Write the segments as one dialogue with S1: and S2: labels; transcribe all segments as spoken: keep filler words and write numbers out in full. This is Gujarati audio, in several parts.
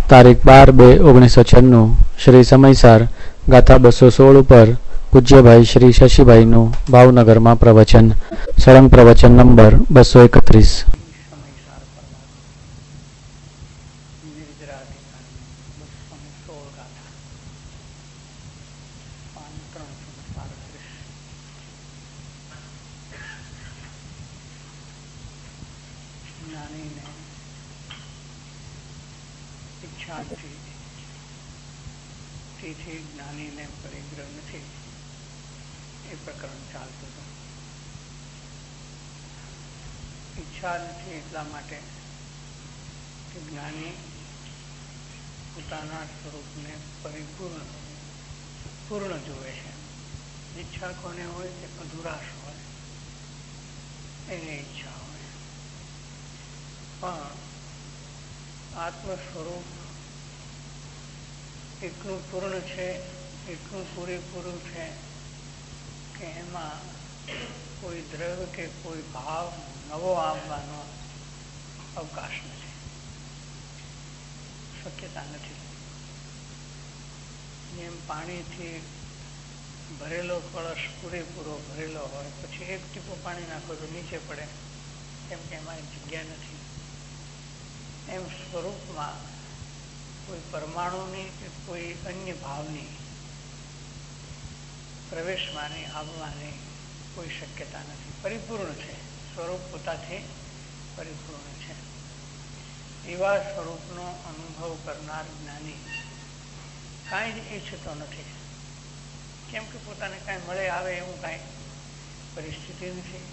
S1: તારીખ બાર બે ઓગણીસો છન્નું શ્રી સમયસાર ગાથા બસો સોળ ઉપર પૂજ્યભાઈ શ્રી શશીભાઈનું ભાવનગરમાં પ્રવચન. સળંગ પ્રવચન નંબર બસો એકત્રીસ.
S2: જ્ઞાનીને પરિગ્રહ નથી એ પ્રકરણ ચાલતું હતું. ઈચ્છા નથી એટલા માટે કે જ્ઞાની પોતાના સ્વરૂપને પરિપૂર્ણ પૂર્ણ જુએ છે. ઈચ્છા કોને હોય કે અધુરાશ હોય એને ઈચ્છા હોય, પણ આત્મ સ્વરૂપ એટલું પૂર્ણ છે, એટલું પૂરેપૂરું છે કે એમાં કોઈ દ્રવ્ય કે કોઈ ભાવ નવો આવવાનો અવકાશ નથી, શક્યતા નથી. જેમ પાણીથી ભરેલો કળશ પૂરેપૂરો ભરેલો હોય, પછી એક ટીપું પાણી નાખો તો નીચે પડે, કેમ કે એમાં જગ્યા નથી. એમ સ્વરૂપમાં કોઈ પરમાણુની કે કોઈ અન્ય ભાવની પ્રવેશવાની આવવાની કોઈ શક્યતા નથી. પરિપૂર્ણ છે સ્વરૂપ, પોતાથી પરિપૂર્ણ છે. એવા સ્વરૂપનો અનુભવ કરનાર જ્ઞાની કાંઈ જ ઈચ્છતો નથી, કેમ કે પોતાને કાંઈ મળે આવે એવું કાંઈ પરિસ્થિતિ નથી.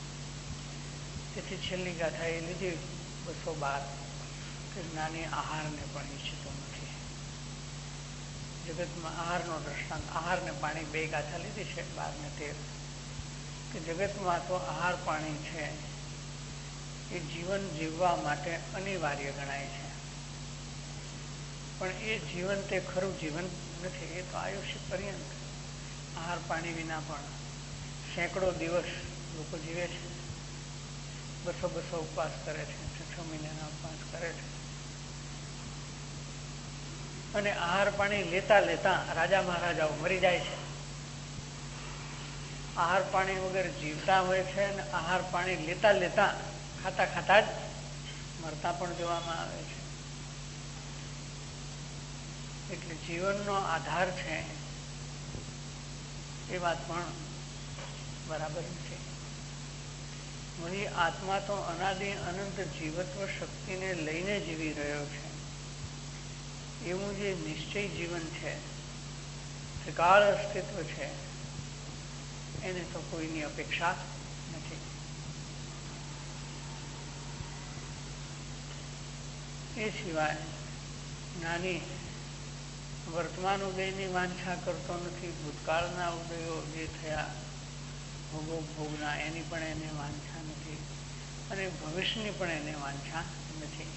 S2: તેથી છેલ્લી ગાથા એ લીધી બસો બાર કે જ્ઞાની આહારને પણ ઈચ્છતો નથી. જગતમાં આહારનો દ્રષ્ટાંત, આહાર ને પાણી બે ગાથા લીધી છે, બાર ને તેર, કે જગતમાં તો આહાર પાણી છે એ જીવન જીવવા માટે અનિવાર્ય ગણાય છે, પણ એ જીવન તે ખરું જીવન નથી. એ તો આયુષ્ય પર્યંત આહાર પાણી વિના પણ સેંકડો દિવસ લોકો જીવે છે, બસો બસો ઉપવાસ કરે છે, છ છ મહિનાના ઉપવાસ કરે છે, અને આહાર પાણી લેતા લેતા રાજા મહારાજાઓ મરી જાય છે. આહાર પાણી વગર જીવતા હોય છે અને આહાર પાણી લેતા લેતા ખાતા ખાતા જ મરતા પણ જોવામાં આવે છે. એટલે જીવનનો આધાર છે એ વાત પણ બરાબર નથી. વળી આત્મા તો અનાદિ અનંત જીવત્વ શક્તિને લઈને જીવી રહ્યો છે. એવું જે નિશ્ચય જીવન છે, ત્રિકાળ અસ્તિત્વ છે, એને તો કોઈની અપેક્ષા નથી. એ સિવાય જ્ઞાની વર્તમાન ઉદયની વાંછા કરતો નથી, ભૂતકાળના ઉદયો જે થયા ભોગો ભોગના એની પણ એને વાંછા નથી, અને ભવિષ્યની પણ એને વાંછા નથી.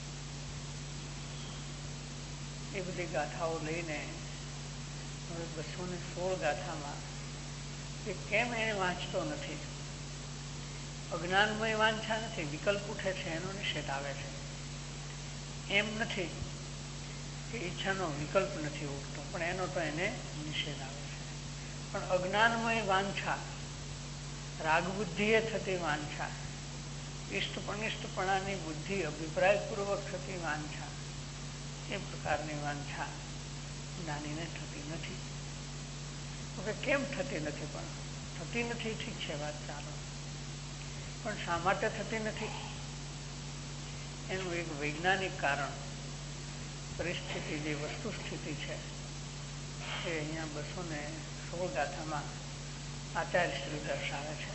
S2: એ બધી ગાથાઓ લઈને હવે બસો ને સોળ ગાથામાં એ કેમ એને વાંચતો નથી. અજ્ઞાનમય વાંછા નથી, વિકલ્પ ઉઠે છે એનો નિષેધ આવે છે. એમ નથી કે ઈચ્છાનો વિકલ્પ નથી ઉઠતો, પણ એનો તો એને નિષેધ આવે છે. પણ અજ્ઞાનમય વાંછા, રાગબુદ્ધિએ થતી વાંછા, ઇષ્ટપણિષ્ટપણાની બુદ્ધિ અભિપ્રાયપૂર્વક થતી વાંછા, એ પ્રકારની વાંછા જ્ઞાનીને થતી નથી. હવે કેમ થતી નથી? પણ થતી નથી ઠીક છે, વાત ચાલો, પણ શા માટે થતી નથી એનું એક વૈજ્ઞાનિક કારણ, પરિસ્થિતિ, જે વસ્તુ સ્થિતિ છે એ અહીંયા બસો ને સોળ ગાથામાં આચાર્ય શ્રી દર્શાવે છે.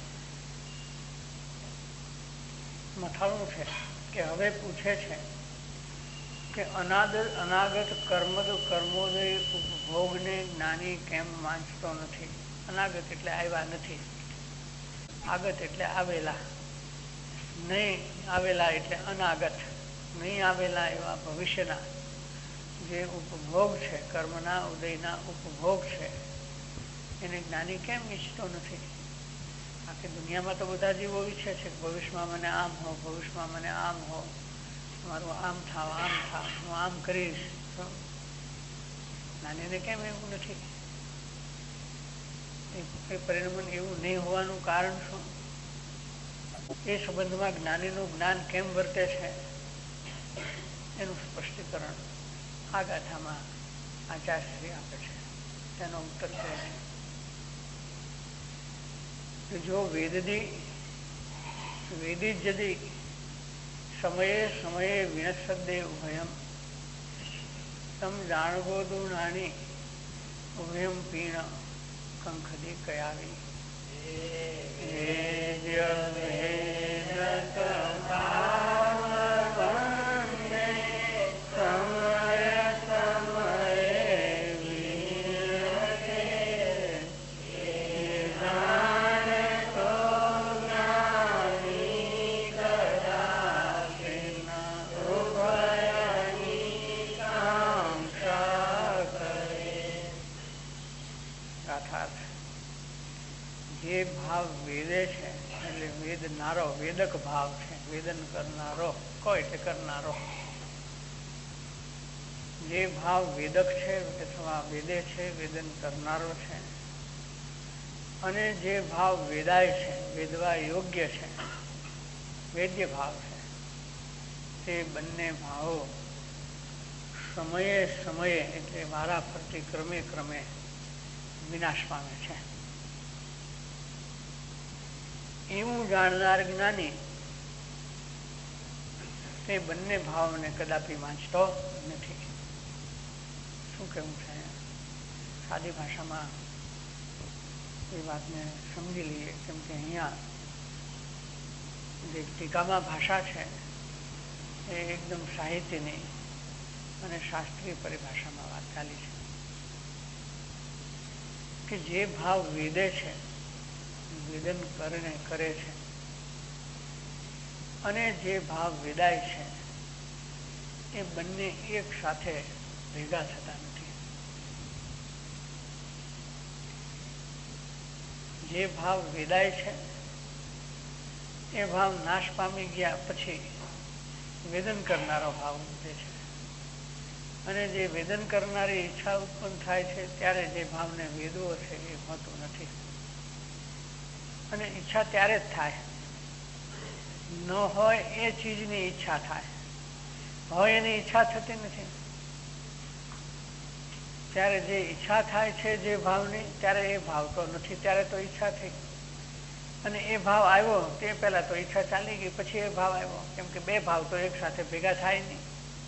S2: મથાળું છે કે હવે પૂછે છે કે અનાદ અનાગત કર્મદ કર્મોદય ઉપભોગને જ્ઞાની કેમ વાંચતો નથી? અનાગત એટલે આવ્યા નથી, આગત એટલે આવેલા, નહીં આવેલા એટલે અનાગત, નહીં આવેલા એવા ભવિષ્યના જે ઉપભોગ છે, કર્મના ઉદયના ઉપભોગ છે, એને જ્ઞાની કેમ ઈચ્છતો નથી? આખી દુનિયામાં તો બધા જીવો ઈચ્છે છે કે ભવિષ્યમાં મને આમ હો, ભવિષ્યમાં મને આમ હો, મારું આમ થાવ આમ થાવ, હું આમ કરીશ. નાનીને કેમ એવું નથી? એ પરિણમન એવું નહીં હોવાનું કારણ શું? એ સંબંધમાં જ્ઞાનીનું જ્ઞાન કેમ વર્તે છે એનું સ્પષ્ટીકરણ આ ગાથામાં આચાર્યશ્રી આપે છે. તેનો ઉત્તર છે કે જો વેદદી વેદી જદી સમયે સમયે વિનસદે ઉભયમ તમ જાણગોદુ નાની ઉભયમ પીણ કંખદી કયાવી. જે ભાવ વેદે છે એટલે વેદનારો વેદક ભાવ છે, વેદન કરનારો કો એટલે કરનારો. જે ભાવ વેદક છે અથવા વેદે છે, વેદન કરનારો છે, અને જે ભાવ વેદાય છે, વેદવા યોગ્ય છે, વેદ્ય ભાવ છે, તે બંને ભાવો સમયે સમયે એટલે વારા ફરતી ક્રમે ક્રમે વિનાશ પામે છે. એવું જાણનાર જ્ઞાની તે બંને ભાવને કદાપી વાંચતો નથી. શું કહેવું છે? સાદી ભાષામાં એ વાતને સમજી લઈએ, કેમ કે અહીંયા જે ટીકામાં ભાષા છે એ એકદમ સાહિત્યની અને શાસ્ત્રીય પરિભાષામાં વાત ચાલી છે કે જે ભાવ વેદે છે, વેદન કરીને કરે છે, અને જે ભાવ વેદાય છે એ બંને એક સાથે ભેગા થતા નથી. જે ભાવ વેદાય છે એ ભાવ નાશ પામી ગયા પછી વેદન કરનારો ભાવ ઉઠે છે, અને જે વેદન કરનારી ઈચ્છા ઉત્પન્ન થાય છે ત્યારે જે ભાવને વેદવો છે એ હોતું નથી. અને ઈચ્છા ત્યારે જ થાય, ન હોય એ ચીજની ઈચ્છા થાય, હોય એની ઈચ્છા થતી નથી. ત્યારે જે ઈચ્છા થાય છે જે ભાવની, ત્યારે એ ભાવ તો નથી, ત્યારે તો ઈચ્છા થઈ. અને એ ભાવ આવ્યો તે પહેલા તો ઈચ્છા ચાલી ગઈ, પછી એ ભાવ આવ્યો, કેમ કે બે ભાવ તો એક સાથે ભેગા થાય નહીં.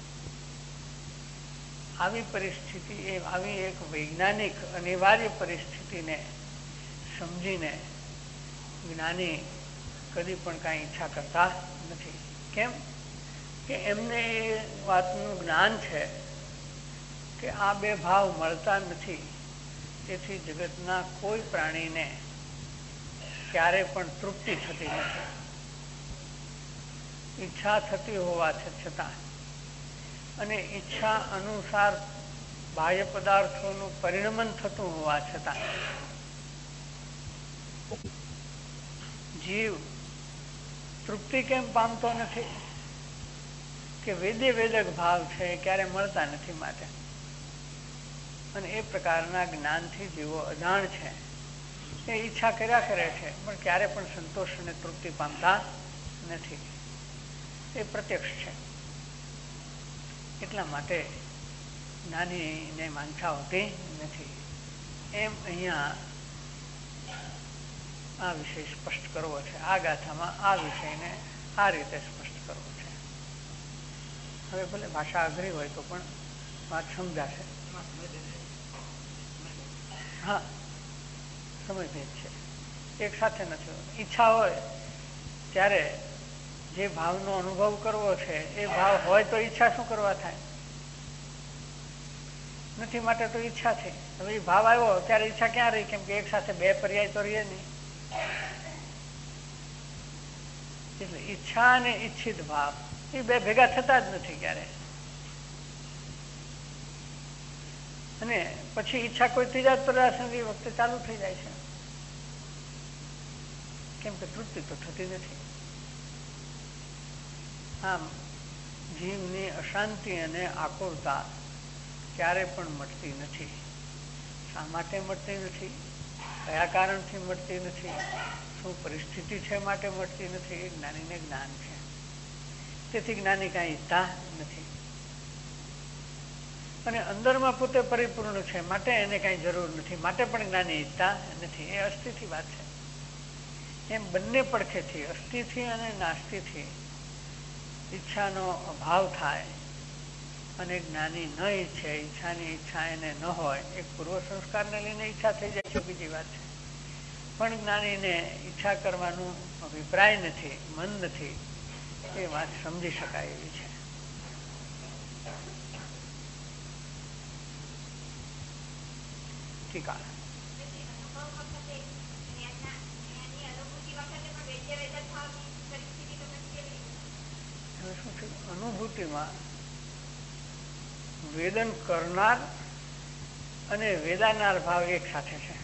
S2: આવી પરિસ્થિતિ એ આવી એક વૈજ્ઞાનિક અનિવાર્ય પરિસ્થિતિને સમજીને જ્ઞાની કદી પણ કાંઈ ઈચ્છા કરતા નથી. કેમ કે એમને એ વાતનું જ્ઞાન છે કે આ બે ભાવ મળતા નથી, તેથી જગતના કોઈ પ્રાણીને ક્યારે પણ તૃપ્તિ થતી નથી. ઈચ્છા થતી હોવા છતાં અને ઈચ્છા અનુસાર બાહ્ય પદાર્થોનું પરિણમન થતું હોવા છતાં જીવ તૃપ્તિ કેમ પામતો નથી? કે વેદે વેદક ભાવ છે ક્યારે મળતા નથી માટે. અને એ પ્રકારના જ્ઞાનથી જેવો અજાણ છે એ ઈચ્છા કર્યા કરે છે પણ ક્યારે પણ સંતોષ અને તૃપ્તિ પામતા નથી. એ પ્રત્યક્ષ છે. એટલા માટે જ્ઞાનીને વાંછા હોતી નથી. એમ અહીંયા આ વિષય સ્પષ્ટ કરવો છે. આ ગાથામાં આ વિષયને આ રીતે સ્પષ્ટ કરવો છે. હવે ભલે ભાષા અઘરી હોય તો પણ વાત સમજાશે. હા, સમય ભેદ છે, એક સાથે નથી હોતો. ઈચ્છા હોય ત્યારે જે ભાવનો અનુભવ કરવો છે એ ભાવ હોય તો ઈચ્છા શું કરવા થાય? નથી માટે તો ઈચ્છા થઈ. હવે એ ભાવ આવ્યો ત્યારે ઈચ્છા ક્યાં રહી? કેમ કે એક સાથે બે પર્યાય તો રહીએ નહીં. એટલે ઈચ્છા અને ઈચ્છિત ભાવ એ બે ભેગા થતા જ નથી ક્યારે. અને પછી ઈચ્છા કોઈ ત્રીજા પદાર્થની વખતે ચાલુ થઈ જાય છે, કેમ કે તૃપ્તિ તો થતી નથી. આમ જીવની અશાંતિ અને આકુરતા ક્યારે પણ મટતી નથી. શા માટે મળતી નથી, કયા કારણથી મળતી નથી, શું પરિસ્થિતિ છે માટે મળતી નથી, એ જ્ઞાનીને જ્ઞાન છે. તેથી જ્ઞાની કાંઈ ઈચ્છતા નથી અને અંદરમાં પોતે પરિપૂર્ણ છે માટે એને કાંઈ જરૂર નથી, માટે પણ જ્ઞાની ઈચ્છતા નથી. એ અસ્થિથી વાત છે. એમ બંને પડખેથી, અસ્થિથી અને નાસ્તિથી ઈચ્છાનો અભાવ થાય અને જ્ઞાની ન ઈચ્છે, ઈચ્છાની ઈચ્છા એને ન હોય, એક પૂર્વ સંસ્કારને લઈને ઈચ્છા થઈ જાય છે બીજી વાત છે, પણ જ્ઞાનીને ઈચ્છા કરવાનું અભિપ્રાય નથી, મન નથી, એ વાત સમજી શકાય એવી છે. ઠીક આ શું છે? અનુભૂતિમાં વેદન કરનાર અને વેદાનાર ભાવ એક સાથે છે.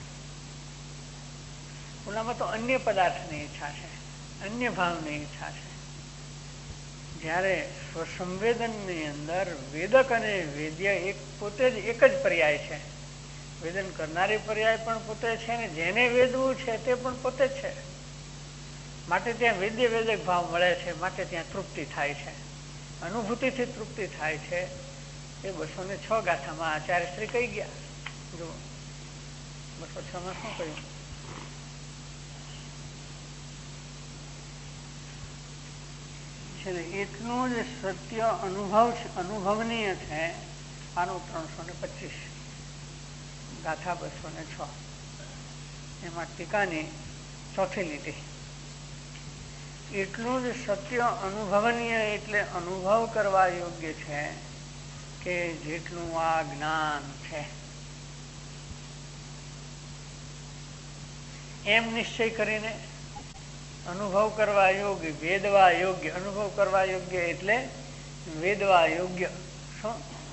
S2: ઓલામાં તો અન્ય પદાર્થની ઈચ્છા છે, અન્ય ભાવની ઈચ્છા છે. જ્યારે સ્વસંવેદનની અંદર વેદક અને વેદ્ય એક પોતે જ એક જ પર્યાય છે. વેદન કરનારી પર્યાય પણ પોતે છે ને જેને વેદવું છે તે પણ પોતે જ છે. માટે ત્યાં વેદ્ય વેદક ભાવ મળે છે, માટે ત્યાં તૃપ્તિ થાય છે, અનુભૂતિથી તૃપ્તિ થાય છે. એ બસો ને છ ગાથામાં આચાર્ય શ્રી કહી ગયા. જો બસો છ માં શું કહ્યું? છે ને એટલું જ સત્ય અનુભવ અનુભવનીય છે. આનું ત્રણસો ને પચીસ ગાથા બસો ને છ એમાં ટીકાની ચોથી લીટી. એટલું જ સત્ય અનુભવનીય એટલે અનુભવ કરવા યોગ્ય છે કે જેટલું આ જ્ઞાન છે. એમ નિશ્ચય કરીને અનુભવ કરવા યોગ્ય, વેદવા યોગ્ય, અનુભવ કરવા યોગ્ય એટલે વેદવા યોગ્ય. શું?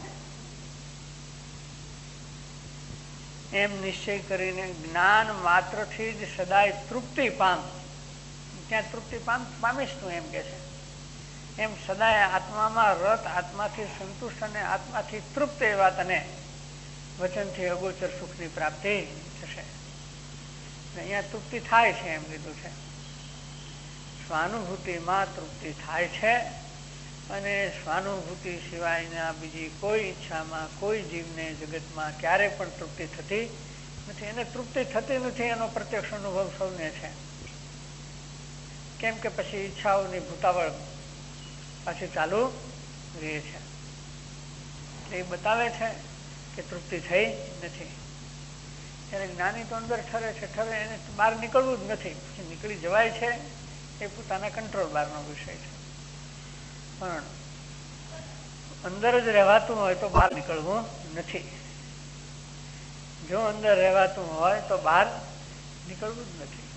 S2: એમ નિશ્ચય કરીને જ્ઞાન માત્રથી જ સદાય તૃપ્તિ પામ. ત્યાં તૃપ્તિ પામ પામીશ તું એમ કે છે. એમ સદાય આત્મામાં રત, આત્માથી સંતુષ્ટ અને આત્માથી તૃપ્ત એવા તને વચનથી અગોચર સુખની પ્રાપ્તિ થશે. અહીંયા તૃપ્તિ થાય છે એમ કીધું છે. સ્વાનુભૂતિમાં તૃપ્તિ થાય છે અને સ્વાનુભૂતિ સિવાયના બીજી કોઈ ઈચ્છામાં કોઈ જીવને જગતમાં ક્યારે પણ તૃપ્તિ થતી નથી. એને તૃપ્તિ થતી નથી એનો પ્રત્યક્ષ અનુભવ સૌને છે. કેમ કે પછી ઈચ્છાઓની ભૂતાવળ પાછી ચાલુ રહે છે. એ બતાવે છે કે તૃપ્તિ થઈ નથી. ત્યારે જ્ઞાની તો અંદર ઠરે છે, ઠરે એને બહાર નીકળવું જ નથી. પછી નીકળી જવાય છે એ પોતાના કંટ્રોલ બહારનો વિષય છે. પણ અંદર જ રહેવાતું હોય તો બહાર નીકળવું નથી. જો અંદર રહેવાતું હોય તો બહાર નીકળવું જ નથી.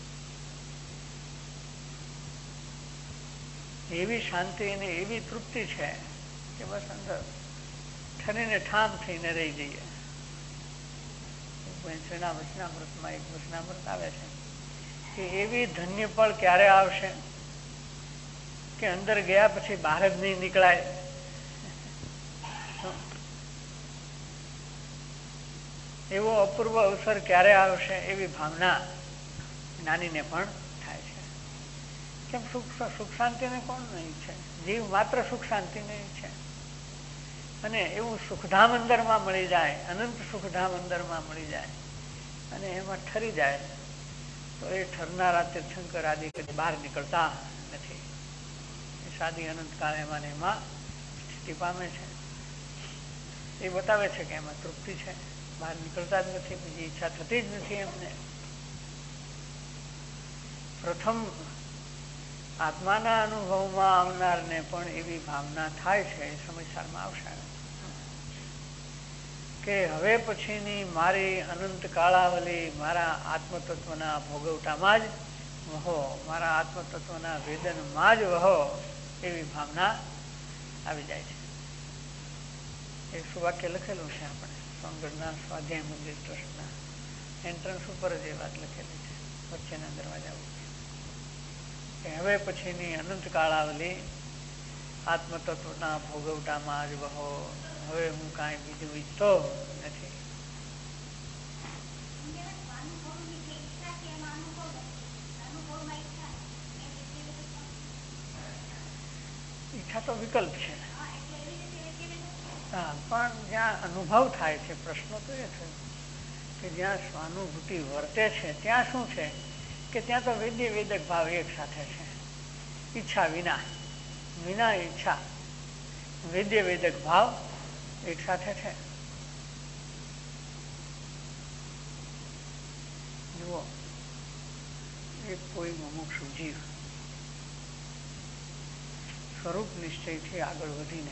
S2: એવી શાંતિ અને એવી તૃપ્તિ છે કે બસ અંદર ઠરીને ઠામ થઈને રહી જઈએ. શ્રીના વચનામૃતમાં એક વચનામૃત આવે છે કે એવી ધન્ય પળ ક્યારે આવશે કે અંદર ગયા પછી બહાર જ નહીં નીકળાય. એવો અપૂર્વ અવસર ક્યારે આવશે એવી ભાવના જ્ઞાનીને પણ થાય છે. કેમ સુખ સુખ શાંતિને કોણ નહીં છે? જીવ માત્ર સુખ શાંતિ નહીં છે. અને એવું સુખધામ અંદરમાં મળી જાય, અનંત સુખધામ અંદરમાં મળી જાય અને એમાં ઠરી જાય તો એ ઠરનારા તીર્થંકર આદિ કદી બહાર નીકળતા નથી. એ સાદી અનંતકાળ એમાં ને એમાં સ્થિતિ પામે છે. એ બતાવે છે કે એમાં તૃપ્તિ છે, બહાર નીકળતા જ નથી, બીજી ઈચ્છા થતી જ નથી એમને. પ્રથમ આત્માના અનુભવમાં આવનારને પણ એવી ભાવના થાય છે, એ સમયસારમાં આવશે કે હવે પછીની મારી અનંત કાળાવલી મારા આત્મતત્વના ભોગવટામાં જ વહો, મારા આત્મતત્વના વેદનમાં જ વહો, એવી ભાવના આવી જાય છે. એક સુવાક્ય લખેલું છે આપણે સોનગઢના સ્વાધ્યાય મંદિર ટ્રસ્ટના એન્ટ્રન્સ ઉપર જ એ વાત લખેલી છે, વચ્ચેના દરવાજા ઉપર, કે હવે પછીની અનંત કાળાવલી આત્મતત્વના ભોગવટામાં જ બહો, હવે હું કાંઈ બીજું ઈચ્છતો નથી. ઈચ્છા તો વિકલ્પ છે. હા, પણ જ્યાં અનુભવ થાય છે, પ્રશ્ન તો એ થયો કે જ્યાં સ્વાનુભૂતિ વર્તે છે ત્યાં શું છે કે ત્યાં તો વેદ્ય વેદક ભાવ એક સાથે છે. ઈચ્છા વિના, વિના ઈચ્છા, વેદ્ય વેદક ભાવ એક સાથે છે. જુઓ, એક કોઈ મુમુક્ષુ જીવ સ્વરૂપ નિશ્ચયથી આગળ વધીને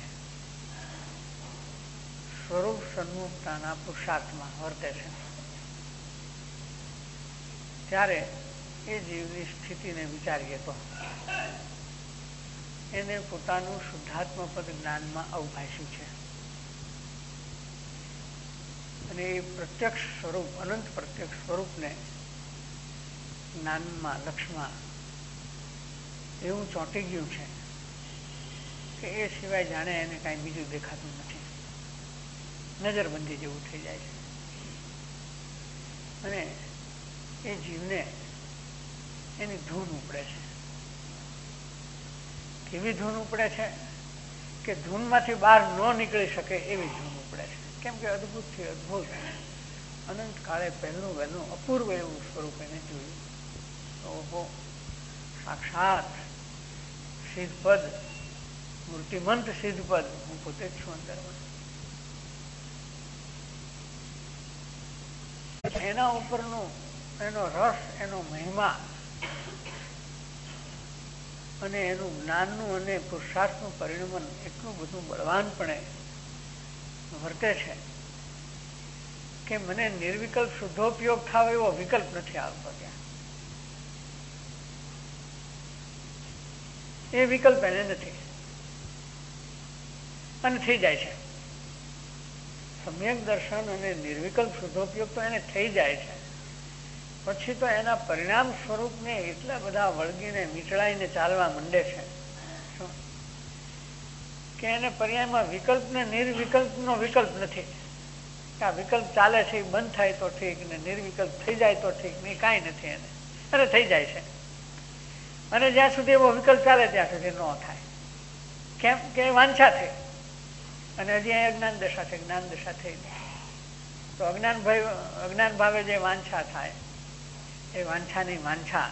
S2: સ્વરૂપ સન્મુખતાના પુરુષાર્થમાં વર્તે છે, ત્યારે એ જીવની સ્થિતિને વિચારીએ તો એને પોતાનું શુદ્ધાત્મ પદ જ્ઞાનમાં અવભાષ્યું છે અને એ પ્રત્યક્ષ સ્વરૂપ, અનંત પ્રત્યક્ષ સ્વરૂપને જ્ઞાનમાં, લક્ષમાં એવું ચોંટી ગયું છે કે એ સિવાય જાણે એને કાંઈ બીજું દેખાતું નથી. નજરબંધી જેવું થઈ જાય છે. અને એ જીવને એની ધૂન ઉપડે છે. કેવી ધૂન ઉપડે છે કે ધૂનમાંથી બહાર ન નીકળી શકે એવી ધૂન ઉપડે છે. કેમ કે અદભુતથી અદભુત, અનંત કાળે પહેલું વહેલું અપૂર્વ એવું સ્વરૂપ એને જોયું. ઓહો, સાક્ષાત સિદ્ધપદ, મૂર્તિમંત સિદ્ધપદ હું પોતે જ છું અંદરમાં. એના ઉપરનું એનો રસ, એનો મહિમા અને એનું જ્ઞાનનું અને પુરુષાર્થનું પરિણમન એટલું બધું બળવાનપણે વર્તે છે કે મને નિર્વિકલ્પ શુદ્ધોપયોગ થાવ એવો વિકલ્પ નથી આવતો. ત્યાં એ વિકલ્પ એને નથી અને થઈ જાય છે. સમ્યક દર્શન અને નિર્વિકલ્પ શુદ્ધોપયોગ તો એને થઈ જાય છે. પછી તો એના પરિણામ સ્વરૂપને એટલા બધા વળગીને મીચળાઈને ચાલવા માંડે છે કે એને પર્યાયમાં વિકલ્પ ને નિર્વિકલ્પનો વિકલ્પ નથી. આ વિકલ્પ ચાલે છે, એ બંધ થાય તો ઠીક, ને નિર્વિકલ્પ થઈ જાય તો ઠીક, નહીં કાંઈ નથી એને, અને થઈ જાય છે. અને જ્યાં સુધી એવો વિકલ્પ ચાલે ત્યાં સુધી ન થાય. કેમ કે વાંછા થઈ અને હજી અહીંયા અજ્ઞાન દશા છે, જ્ઞાન દશા થઈ નહીં. તો અજ્ઞાન ભાઈ અજ્ઞાન ભાવે જે વાંછા થાય એ વાંછાની વાંછા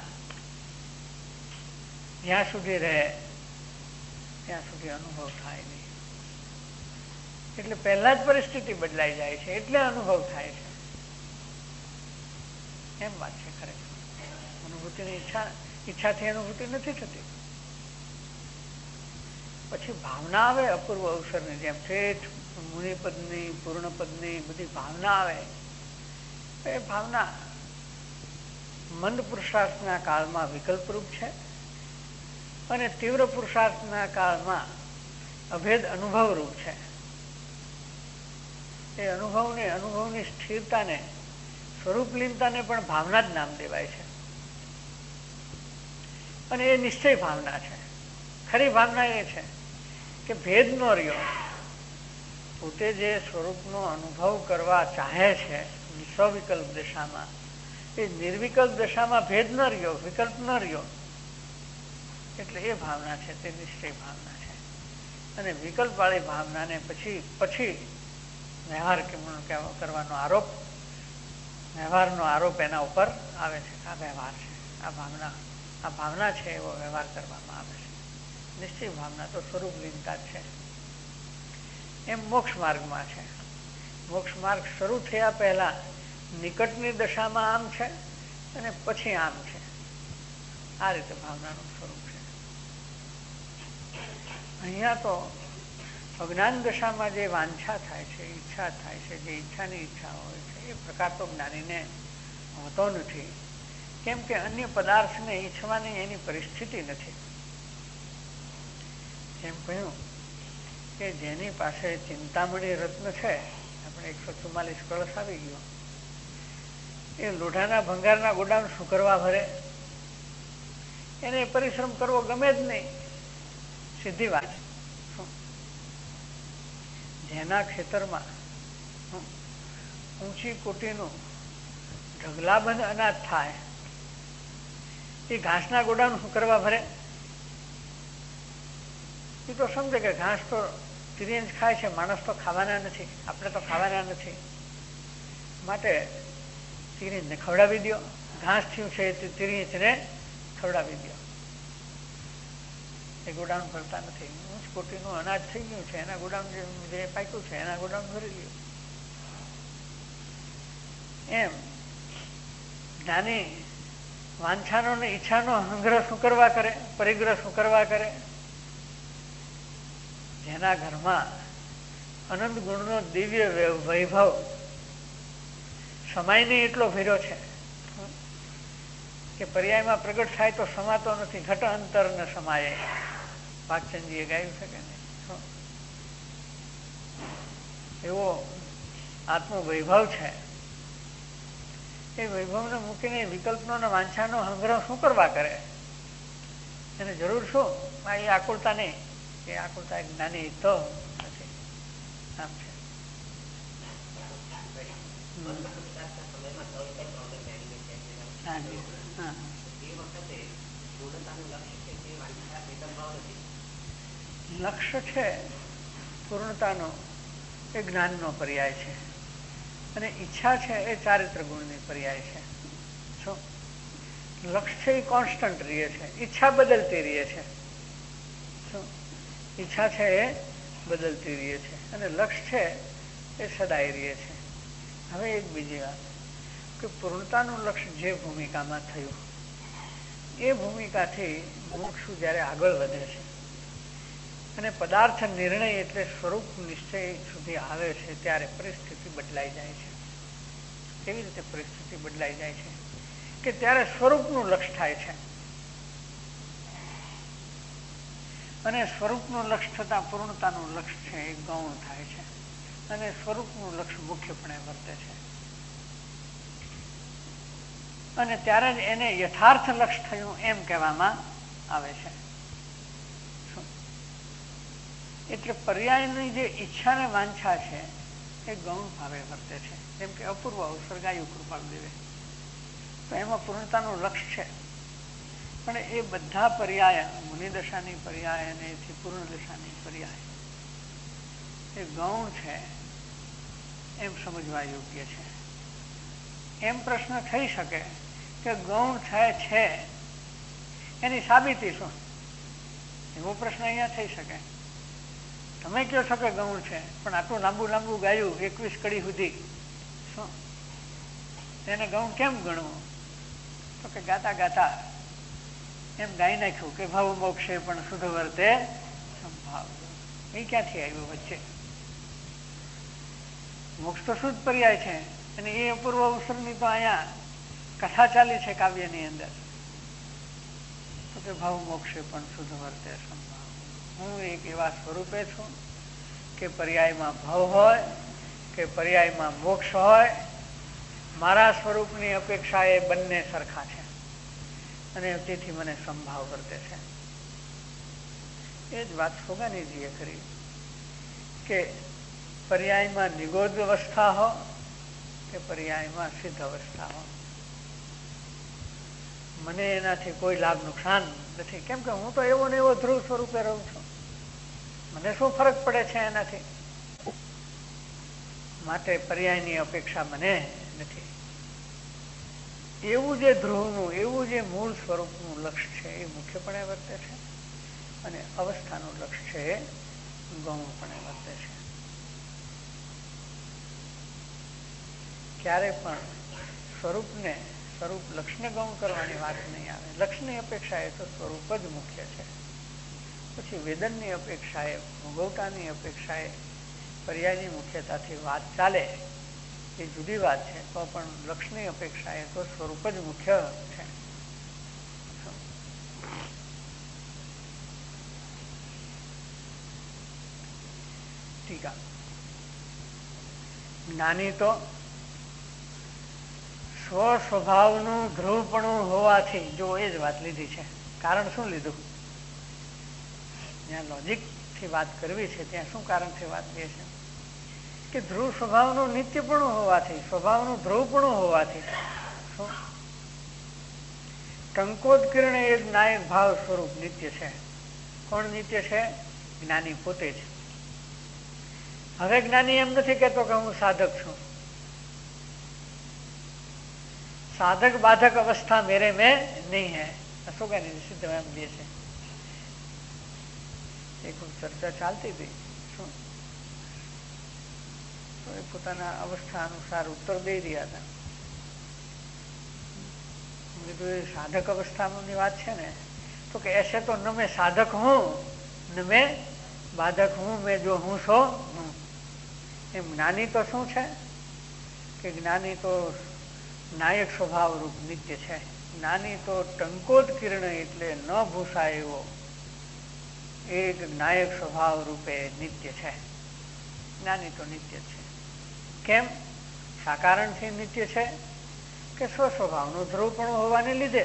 S2: જ્યાં સુધી રહે ત્યાં સુધી અનુભવ થાય નહીં. એટલે પહેલા જ પરિસ્થિતિ બદલાઈ જાય છે, એટલે અનુભવ થાય છે. એમ વાત છે ખરેખર. અનુભૂતિની ઈચ્છા ઈચ્છાથી અનુભૂતિ નથી થતી. પછી ભાવના આવે અપૂર્વ અવસરની જેમ ઠેઠ મુનિપદની, પૂર્ણપદની બધી ભાવના આવે. એ ભાવના મંદ પુરુષાર્થના કાળમાં વિકલ્પરૂપ છે અને તીવ્ર પુરુષાર્થના કાળમાં અભેદ અનુભવરૂપ છે. એ અનુભવને, અનુભવની સ્થિરતાને, સ્વરૂપલીનતાને પણ ભાવના જ નામ દેવાય છે. અને એ નિશ્ચય ભાવના છે. ખરી ભાવના એ છે કે ભેદ નો રહ્યો. પોતે જે સ્વરૂપનો અનુભવ કરવા ચાહે છે સ્વવિકલ્પ દશામાં, એ નિર્વિકલ્પ દશામાં ભેદ ન રહ્યો, વિકલ્પ ન રહ્યો. એટલે એ ભાવના છે તે નિશ્ચય ભાવના છે. અને વિકલ્પ વાળી ભાવનાને પછી પછી વ્યવહાર કરવાનો આરોપ, વ્યવહારનો આરોપ એના ઉપર આવે છે. આ વ્યવહાર છે, આ ભાવના, આ ભાવના છે એવો વ્યવહાર કરવામાં આવે છે. નિશ્ચય ભાવના તો સ્વરૂપ લીનતા જ છે. એમ મોક્ષ માર્ગમાં છે. મોક્ષ માર્ગ શરૂ થયા પહેલા નિકટની દશામાં આમ છે અને પછી આમ છે. આ રીતે ભાવનાનું સ્વરૂપ છે. અહીંયા તો અજ્ઞાન દશામાં જે વાંછા થાય છે, ઈચ્છા થાય છે, જે ઈચ્છાની ઈચ્છા હોય છે, એ પ્રકાર તો જ્ઞાનીને હોતો નથી. કેમ કે અન્ય પદાર્થને ઈચ્છવાની એની પરિસ્થિતિ નથી. એમ કહ્યું કે જેની પાસે ચિંતામણી રત્ન છે, આપણે એકસો ચુમ્માલીસ કળશ આવી ગયો, એ લોઢાના ભંગારના ગોડાઉન શું કરવા ભરે? એને પરિશ્રમ કરવો ગમે જ નહીં. સીધી વાત. જેના ખેતરમાં ઊંચી કોટીનું ઢગલાબંધ અનાજ થાય એ ઘાસના ગોડાઉન શું કરવા ભરે? એ તો સમજે કે ઘાસ તો તિર્યંજ ખાય છે, માણસ તો ખાવાના નથી, આપણે તો ખાવાના નથી, માટે તિર્યંજને ખવડાવી દો. ઘાસ થયું છે એ તિર્યંજને ખવડાવી દો. એ ગોડાઉન ભરતા નથી. ઊંચ કોટીનું અનાજ થઈ ગયું છે, એના ગોડાઉન જે પાક્યું છે એના ગોડાઉન ભરી ગયું. એમ જ્ઞાની વાંછાનો ને ઈચ્છાનો સંગ્રહ શું કરવા કરે? પરિગ્રહ શું કરવા કરે? જેના ઘરમાં અનંત ગુણનો દિવ્ય વૈભવ સમયને એટલો ભર્યો છે કે પર્યાયમાં પ્રગટ થાય તો સમાતો નથી. ઘટ અંતર ન સમાયે, પાકચંદજીએ ગાયું છે કે નહીં? એવો આત્મ વૈભવ છે. એ વૈભવને મૂકીને વિકલ્પનો ને વાંછાનો સંગ્રહ શું કરવા કરે? એને જરૂર શું? એ આકુળતા નહીં, એ આકુળતા એક જ્ઞાની તો નથી. આમ છે. લક્ષ્ય છે પૂર્ણતાનો એ જ્ઞાનનો પર્યાય છે, અને ઈચ્છા છે એ ચારિત્ર ગુણની પર્યાય છે. શું લક્ષ્ય છે એ કોન્સ્ટન્ટ રહે છે, ઈચ્છા બદલતી રહે છે. શું ઈચ્છા છે એ બદલતી રહે છે, અને લક્ષ્ય છે એ સદાય રહે છે. હવે એક બીજી વાત કે પૂર્ણતાનું લક્ષ્ય જે ભૂમિકામાં થયું એ ભૂમિકાથી મોક્ષ જ્યારે આગળ વધે છે અને પદાર્થ નિર્ણય એટલે સ્વરૂપ નિશ્ચય સુધી આવે છે ત્યારે પરિસ્થિતિ બદલાઈ જાય છે. કેવી રીતે પરિસ્થિતિ બદલાઈ જાય છે? કે ત્યારે સ્વરૂપનું લક્ષ્ય થાય છે, અને સ્વરૂપનું લક્ષ્ય થતાં પૂર્ણતાનું લક્ષ્ય છે એ ગૌણ થાય છે, અને સ્વરૂપનું લક્ષ્ય મુખ્યપણે વર્તે છે. અને ત્યારે જ એને યથાર્થ લક્ષ્ય થયું એમ કહેવામાં આવે છે. એટલે પર્યાયની જે ઈચ્છા ને વાંછા છે એ ગૌણ ભાવે વર્તે છે. જેમ કે અપૂર્વ ઉત્સર્ગાયું કૃપાળદેવે, તો એમાં પૂર્ણતાનું લક્ષ્ય છે, પણ એ બધા પર્યાય મુનિદશાની પર્યાય અને એથી પૂર્ણ દશાની પર્યાય એ ગૌણ છે એમ સમજવા યોગ્ય છે. એમ પ્રશ્ન થઈ શકે કે ગૌણ થાય છે એની સાબિતી શું? એવો પ્રશ્ન અહીંયા થઈ શકે. તમે કહો છો કે ગૌણ છે, પણ આટલું લાંબુ લાંબુ ગાયું એકવીસ કડી સુધી, શું એને ગૌણ કેમ ગણવું? તો કે ગાતા ગાતા એમ ગાઈ નાખ્યું કે ભાવ મોક્ષે પણ શુદ્ધ વર્તે સંભાવ. એ ક્યાંથી આવ્યું વચ્ચે? મોક્ષ તો શુદ્ધ પર્યાય છે, અને એ અપૂર્વ અવસરની તો અહીંયા કથા ચાલી છે કાવ્યની અંદર. તો કે ભાવ મોક્ષે પણ શુદ્ધ વર્તે સંભાવ. હું એક એવા સ્વરૂપે છું કે પર્યાયમાં ભાવ હોય કે પર્યાયમાં મોક્ષ હોય, મારા સ્વરૂપની અપેક્ષા એ બંને સરખા છે, અને તેથી મને સંભાવ વર્તે છે. એ જ વાત સોગાનીજીએ કરી કે પર્યાયમાં નિગોદ અવસ્થા હો કે પર્યાયમાં સિદ્ધ અવસ્થા હો, મને એનાથી કોઈ લાભ નુકસાન નથી. કેમ કે હું તો એવો ને એવો ધ્રુવ સ્વરૂપે રહું છું, મને શું ફરક પડે છે એનાથી? માટે પર્યાયની અપેક્ષા મને નથી. એવું જે ધ્રુવનું, એવું જે મૂળ સ્વરૂપનું લક્ષ્ય છે એ મુખ્યપણે વર્તે છે, અને અવસ્થાનું લક્ષ્ય છે એ ગૌણપણે વર્તે છે. ક્યારે પણ સ્વરૂપને સ્વરૂપ લક્ષ્યને ગૌણ કરવાની વાત નહીં આવે. લક્ષ્યની અપેક્ષા એ તો સ્વરૂપ જ મુખ્ય છે. પછી વેદનની અપેક્ષા એ, ભોગવટાની અપેક્ષા એ પર્યાયની મુખ્યતાથી વાત ચાલે એ જુદી વાત છે, તો પણ લક્ષ્યની અપેક્ષા એ તો સ્વરૂપ જ મુખ્ય છે. ટીકા. જ્ઞાની તો સ્વ સ્વભાવનું ધ્રુવપણું હોવાથી, જો એ જ વાત લીધી છે, કારણ શું લીધું? જ્યાં લોજિકથી વાત કરવી છે ત્યાં શું કારણથી વાત લે છે? કે ધ્રુવ સ્વભાવનું નિત્યપણું હોવાથી, સ્વભાવનું ધ્રુવપણું હોવાથી ટંકોત્કીર્ણ એ નાયક ભાવ સ્વરૂપ નિત્ય છે. કોણ નિત્ય છે? જ્ઞાની પોતે જ. હવે જ્ઞાની એમ નથી કહેતો કે હું સાધક છું. साधक बाधक अवस्था मेरे में नहीं है. શું કહે સિદ્ધ એમ લે છે. એક ચર્ચા ચાલતી હતી, શું એ પોતાના અવસ્થા અનુસાર ઉત્તર દઈ રહ્યા હતા. કીધું એ સાધક અવસ્થાની વાત છે ને, તો કે ऐसे तो न मैं साधक हूँ न मैं बाधक हूँ, मैं जो हूँ सो हूँ. એમ જ્ઞાની તો શું છે કે જ્ઞાની તો નાયક સ્વભાવ રૂપ નિત્ય છે. જ્ઞાની તો ટંકોત્કીર્ણ એટલે ન ભૂસાય એવો એક નાયક સ્વભાવ રૂપે નિત્ય છે. જ્ઞાની તો નિત્ય છે. કેમ? શા કારણથી નિત્ય છે? કે સ્વ સ્વભાવનું ધ્રુવપણું હોવાને લીધે.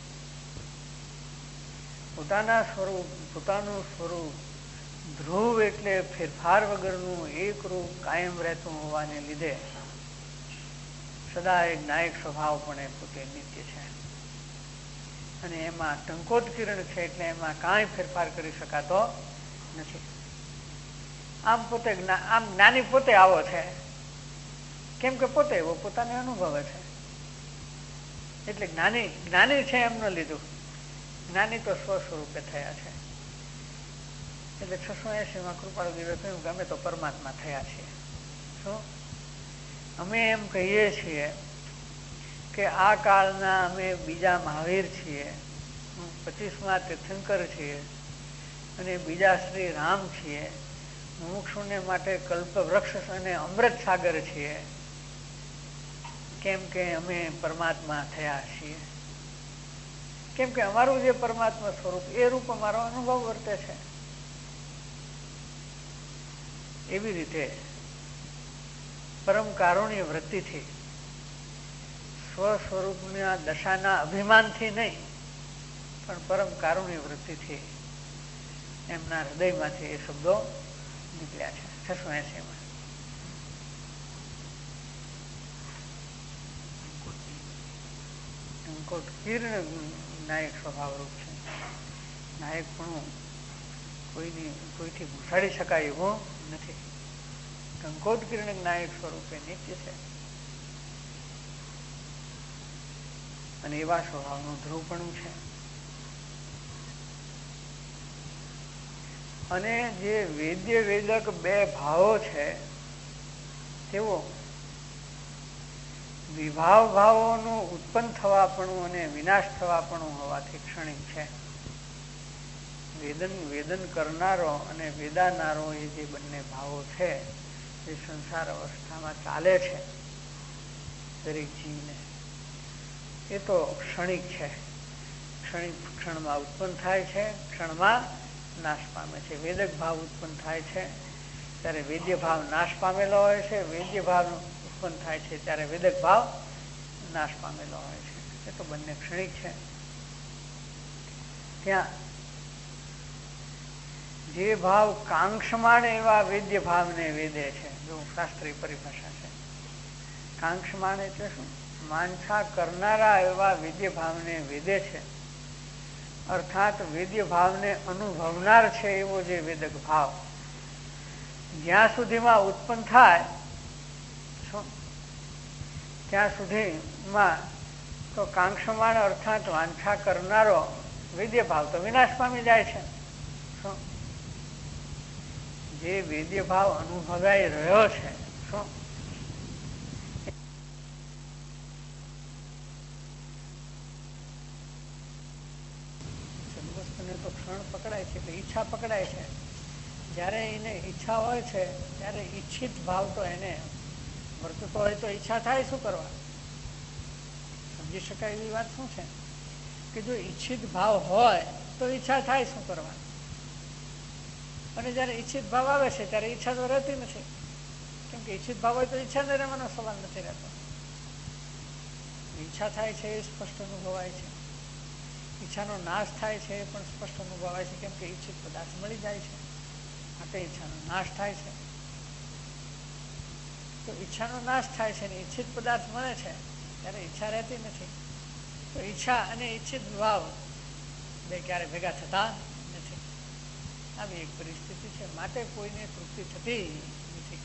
S2: પોતાના સ્વરૂપ પોતાનું સ્વરૂપ ધ્રુવ એટલે ફેરફાર વગરનું એક રૂપ કાયમ રહેતું હોવાને લીધે સદા એક નાયક સ્વભાવ પણ એ પોતે નિત્ય છે. અને એમાં ટંકોત્કીર્ણ છે એટલે એમાં કાંઈ ફેરફાર કરી શકાતો નથી. આમ પોતે આમ જ્ઞાની પોતે આવો છે, કેમ કે પોતે એવો પોતાને અનુભવે છે. એટલે જ્ઞાની જ્ઞાની છે એમ ન લીધું, જ્ઞાની તો સ્વ સ્વરૂપે થયા છે. એટલે છસો એસી માં કૃપાળુદેવે કહ્યું કે અમે તો પરમાત્મા થયા છીએ. શું અમે એમ કહીએ છીએ કે આ કાળના અમે બીજા મહાવીર છીએ, પચીસમાં તીર્થંકર છીએ અને બીજા શ્રી રામ છીએ. મુમુક્ષુને માટે કલ્પ વૃક્ષ અને અમૃત સાગર છીએ, કેમ કે અમે પરમાત્મા થયા છીએ. કેમ કે અમારું જે પરમાત્મા સ્વરૂપ એ રૂપ અમારો અનુભવ વર્તે છે. એવી રીતે પરમ કારુણ્ય વૃત્તિથી સ્વ સ્વરૂપના દશાના અભિમાનથી નહીં, પણ પરમ કારુણ્ય વૃત્તિથી એમના હૃદયમાંથી એ શબ્દો નીકળ્યા છે. છસો એસી માં ટંકોત્કીર્ણ નાયક સ્વભાવ રૂપ છે. નાયક પણ કોઈની કોઈથી ઘુસાડી શકાય એવું નથી. ટંકોત્કીર્ણ નાયક સ્વરૂપે નિત્ય છે અને એવા સ્વભાવનું ધ્રુવપણું છે. અને જે વેદ્ય વેદક બે ભાવો છે તેઓ વિભાવ ભાવોનું ઉત્પન્ન થવાપણું અને વિનાશ થવાપણું હોવાથી ક્ષણિક છે. વેદન વેદન કરનારો અને વેદાનારો એ જે બંને ભાવો છે એ સંસાર અવસ્થામાં ચાલે છે દરેક જીવને, એ તો ક્ષણિક છે. ક્ષણિક ક્ષણમાં ઉત્પન્ન થાય છે, ક્ષણમાં નાશ પામે છે. વેદક ભાવ ઉત્પન્ન થાય છે ત્યારે વેદ્ય ભાવ નાશ પામેલો હોય છે, વેદ્ય ભાવ ઉત્પન્ન થાય છે ત્યારે વેદક ભાવ નાશ પામેલો હોય છે. એ તો બંને ક્ષણિક છે. ત્યાં જે ભાવ કાંક્ષમાણ એવા વેદ્ય ભાવને વેદે છે, જો શાસ્ત્રીય પરિભાષા છે. કાંક્ષમાણ એટલે શું? માનછા કરનારા એવા વેદ્ય ભાવને વેદે છે, અર્થાત વેદ્ય ભાવને અનુભવનાર છે એવો જે વેદક ભાવ જ્યાં સુધીમાં ઉત્પન્ન થાય ત્યાં સુધીમાં તો કાંક્ષમાણ અર્થાત વાંછા કરનારો વેદ્ય ભાવ તો વિનાશ પામી જાય છે. શું જે વેદ્ય ભાવ અનુભવાઈ રહ્યો છે શું તો ક્ષણ પકડાય છે, એટલે ઈચ્છા પકડાય છે. જ્યારે એને ઈચ્છા હોય છે ત્યારે ઈચ્છિત ભાવ તો એને વર્તતો હોય તો ઈચ્છા થાય શું કરવા? સમજી શકાય એવી વાત શું છે કે જો ઈચ્છિત ભાવ હોય તો ઈચ્છા થાય શું કરવા? અને જયારે ઈચ્છિત ભાવ આવે છે ત્યારે ઈચ્છા તો રહેતી નથી, કેમ કે ઈચ્છિત ભાવ હોય તો ઈચ્છા ન રહેવાનો સવાલ નથી રહેતો. ઈચ્છા થાય છે એ સ્પષ્ટ અનુભવાય છે, ઈચ્છાનો નાશ થાય છે એ પણ સ્પષ્ટ અનુભવાય છે, કેમ કે ઈચ્છિત પદાર્થ મળી જાય છે માટે ઈચ્છાનો નાશ થાય છે. તો ઈચ્છાનો નાશ થાય છે ને ઈચ્છિત પદાર્થ મળે છે ત્યારે ઈચ્છા રહેતી નથી. તો ઈચ્છા અને ઈચ્છિત ભાવ બે ક્યારે ભેગા થતા નથી. આવી એક પરિસ્થિતિ છે. માટે કોઈને તૃપ્તિ થતી નથી.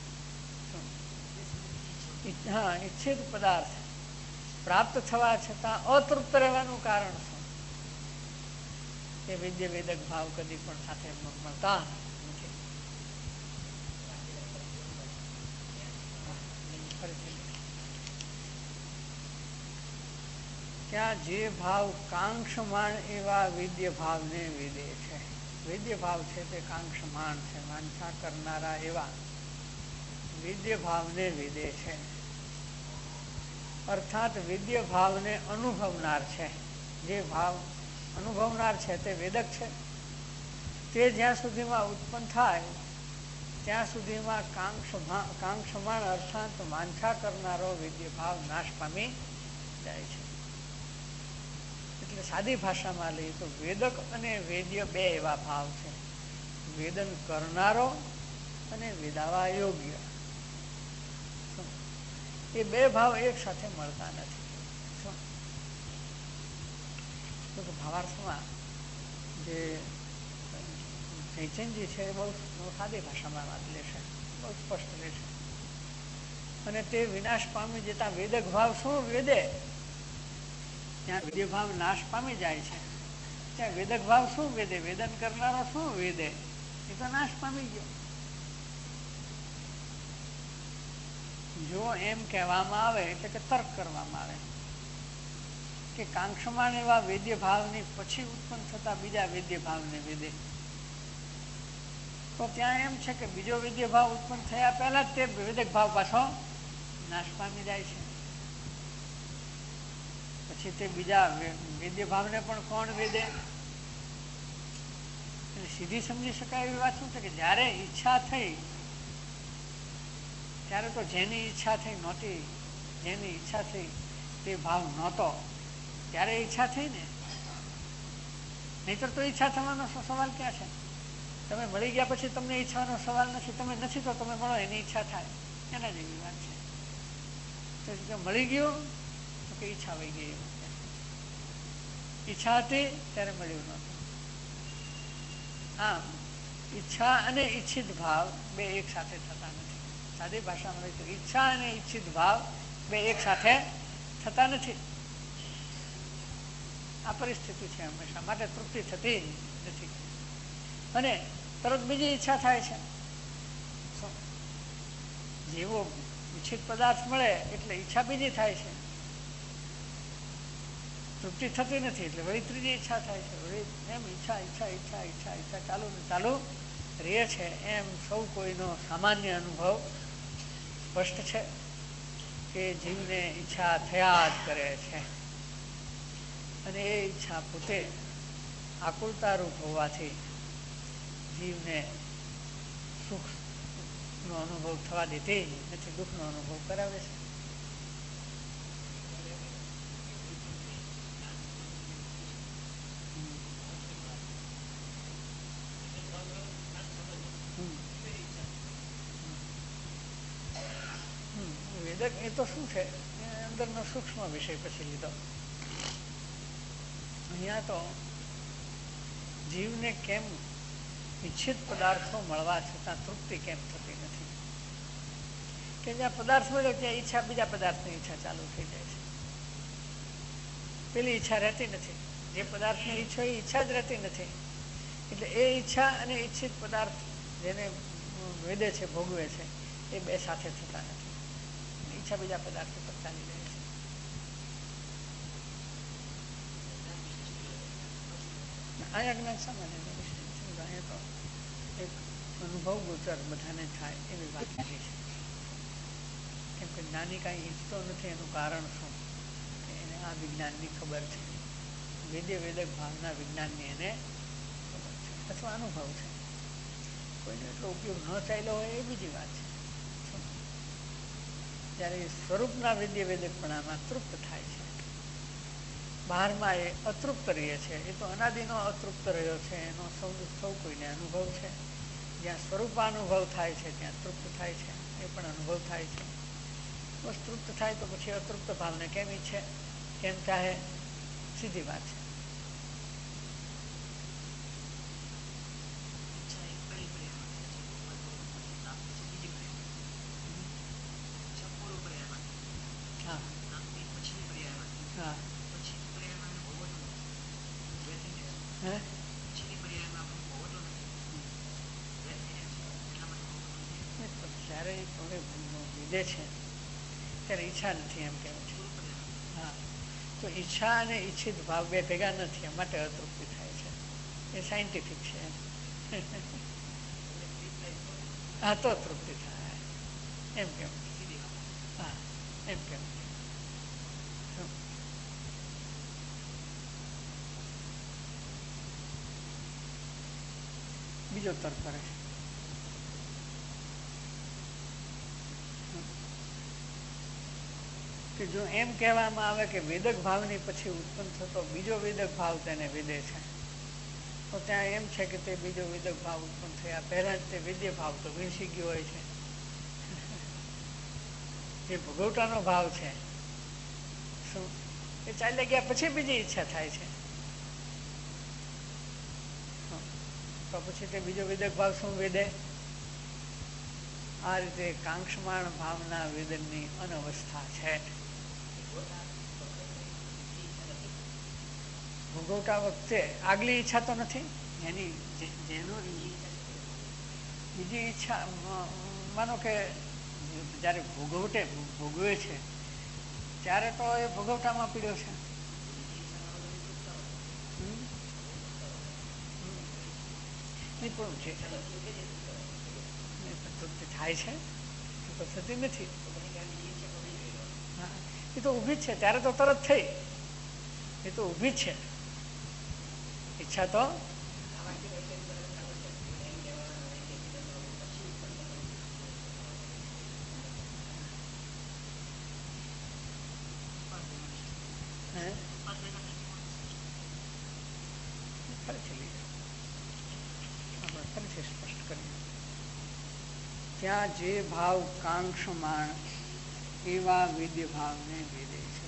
S2: હા, ઈચ્છિત પદાર્થ પ્રાપ્ત થવા છતાં અતૃપ્ત રહેવાનું કારણ શું? એ વિદ્ય વેદક ભાવ કદી પણ સાથે મળતા નથી. ત્યાં જે ભાવ કાંક્ષમાણ એવા વિદ્ય ભાવને વિદે છે. વિદ્ય ભાવ છે તે કાંક્ષમાણ છે, વાંછા કરનારા એવા વિદ્ય ભાવને વિદે છે. અર્થાત વિદ્ય ભાવને અનુભવનાર છે. જે ભાવ અનુભવનાર છે તે વેદક છે. તે જ્યાં સુધીમાં ઉત્પન્ન થાય ત્યાં સુધીમાં કાંક્ષમા કાંક્ષમાણ અર્થાત વાંછા કરનારો વિદ્ય ભાવ નાશ પામી જાય છે. એટલે સાદી ભાષામાં લઈએ તો વેદક અને વેદ્ય બે એવા ભાવ છે. વેદન કરનારો અને વેદાવા યોગ્ય. એ બે ભાવ એક સાથે મળતા નથી. તો ભાવાર્થમાં જે ચૈતનજી છે એ બહુ સાદી ભાષામાં વાત લેશે, બહુ સ્પષ્ટ લેશે. અને તે વિનાશ પામી જતા વેદક ભાવ શું વેદે, ત્યાં વિદ્ય ભાવ નાશ પામી જાય છે ત્યાં વેદક ભાવ શું વેદે, વેદન કરનારો શું વેદે, એ તો નાશ પામી ગયો. જો એમ કહેવામાં આવે એટલે કે તર્ક કરવામાં આવે કે કાંક્ષમાન એવા વેદ્ય ભાવની પછી ઉત્પન્ન થતા બીજા વેદ્ય ભાવને વેદે, તો ત્યાં એમ છે કે બીજો વેદ્ય ભાવ ઉત્પન્ન થયા પહેલા જ તે વેદક ભાવ પાછો નાશ પામી જાય છે. પછી તે બીજા વેદ્ય ભાવને પણ કોણ વેદે? એટલે સીધી સમજી શકાય એવી વાત શું છે કે જ્યારે ઈચ્છા થઈ ત્યારે તો જેની ઈચ્છા થઈ નહોતી, જેની ઈચ્છા થઈ તે ભાવ નહોતો ત્યારે ઈચ્છા થઈ ને, નહીતર તો ઈચ્છા થવાનો સવાલ ક્યાં છે? તમે મળી ગયા પછી તમને ઈચ્છાનો સવાલ નથી. તમે નથી તો તમે મળો એની ઈચ્છા થાય, એના જેવી વાત છે. તો મળી ગયું તો કે ઈચ્છા વહી ગઈ. ઈચ્છા હતી ત્યારે મળ્યું નહોતું. આમ ઈચ્છા અને ઈચ્છિત ભાવ બે એક સાથે થતા નથી. સાદી ભાષામાં લઈ તો ઈચ્છા અને ઈચ્છિત ભાવ બે એક સાથે થતા નથી. આ પરિસ્થિતિ છે હંમેશા. માટે તૃપ્તિ થતી નથી અને તરત બીજી ઈચ્છા થાય છે. જેવો ઈચ્છિત પદાર્થ મળે એટલે ઈચ્છા બીજી થાય છે. તૃપ્તિ થતી નથી એટલે વળી ત્રીજી ઈચ્છા થાય છે. વળી એમ ઈચ્છા ઈચ્છા ઈચ્છા ઈચ્છા ઈચ્છા ચાલુ ને ચાલુ રહે છે. એમ સૌ કોઈનો સામાન્ય અનુભવ સ્પષ્ટ છે કે જીવને ઈચ્છા થયા જ કરે છે અને એ ઈચ્છા પોતે આકુલતારૂપ હોવાથી જીવને સુખનો અનુભવ થવા દેતી નથી, દુઃખનો અનુભવ કરાવે છે. વેદક એ તો શું છે, અંદરનો સૂક્ષ્મ વિષય પછી લીધો. અહીંયા તો જીવને કેમ ઈચ્છિત પદાર્થો મળવા છતાં તૃપ્તિ કેમ થતી નથી? કે જ્યાં પદાર્થ મળ્યો ત્યાં ઈચ્છા બીજા પદાર્થની ઈચ્છા ચાલુ થઈ જાય છે. પેલી ઈચ્છા રહેતી નથી. જે પદાર્થની ઈચ્છા એ ઈચ્છા જ રહેતી નથી. એટલે એ ઈચ્છા અને ઈચ્છિત પદાર્થ જેને વેદે છે, ભોગવે છે, એ બે સાથે થતા નથી. ઈચ્છા બીજા પદાર્થો પર ચાલી જાય છે. અહીંયા જ્ઞાન સામાન્ય અહીંયા તો એક અનુભવ ગોચર બધાને થાય એવી વાત છે. કેમ કે જ્ઞાની કાંઈ ઈચ્છતો નથી. એનું કારણ શું? કે એને આ વિજ્ઞાનની ખબર છે. વેદ્ય વેદક ભાવના વિજ્ઞાનની એને ખબર છે અથવા અનુભવ છે. કોઈને એટલો ઉપયોગ ન ચાલ્યો હોય એ બીજી વાત છે. ત્યારે સ્વરૂપના વિદ્ય વેદકપણામાં તૃપ્ત થાય છે. બહારમાં એ અતૃપ્ત રહે છે. એ તો અનાદિનો અતૃપ્ત રહ્યો છે. એનો સૌ સૌ કોઈને અનુભવ છે. જ્યાં સ્વરૂપાનુભવ થાય છે ત્યાં તૃપ્ત થાય છે. એ પણ અનુભવ થાય છે. બસ તૃપ્ત થાય તો પછી અતૃપ્ત ભાવને કેમ ઈચ્છે, કેમ ચાહે, સીધી વાત છે. હા હા હે જ્યારે વિધે છે ત્યારે ઈચ્છા નથી એમ કેવું છે. હા, તો ઈચ્છા અને ઈચ્છિત ભાવ બે ભેગા નથી, એ માટે અતૃપ્તિ થાય છે. એ સાયન્ટિફિક છે. હા, તો તૃપ્તિ થાય એમ કેમ. હા, એમ કેમ. બીજો તર્ક કરે છે કે જો એમ કહેવામાં આવે કે વેદક ભાવની પછી ઉત્પન્ન થતો બીજો વેદક ભાવ તેને વિદે છે, તો ત્યાં એમ છે કે તે બીજો વેદક ભાવ ઉત્પન્ન થયા પહેલા જ તે વિદ્ય ભાવ તો વિણસી ગયો હોય છે. એ ભોગવટાનો ભાવ છે શું એ ચાલ્યા ગયા પછી બીજી ઈચ્છા થાય છે, તો પછી તે બીજો વેદક ભાવ શું વેદે? આ રીતે કાંક્ષમાણ ભાવના વેદનની અનવસ્થા છે. ભોગવટા વખતે આગલી ઈચ્છા તો નથી એની, જેનો બીજી ઈચ્છા માનો કે જ્યારે ભોગવટે ભોગવે છે ત્યારે તો એ ભોગવટામાં પીડ્યો છે. નહીં પણ છે તૃપ્તિ થાય છે તો થતી નથી. હા, એ તો ઊભી જ છે ત્યારે તો તરત થઈ, એ તો ઊભી જ છે ઈચ્છા તો. ફરીથી સ્પષ્ટ કરીએ, ત્યાં જે ભાવ કાંક્ષમાણ એવા વિદ્ય ભાવને વિદે છે.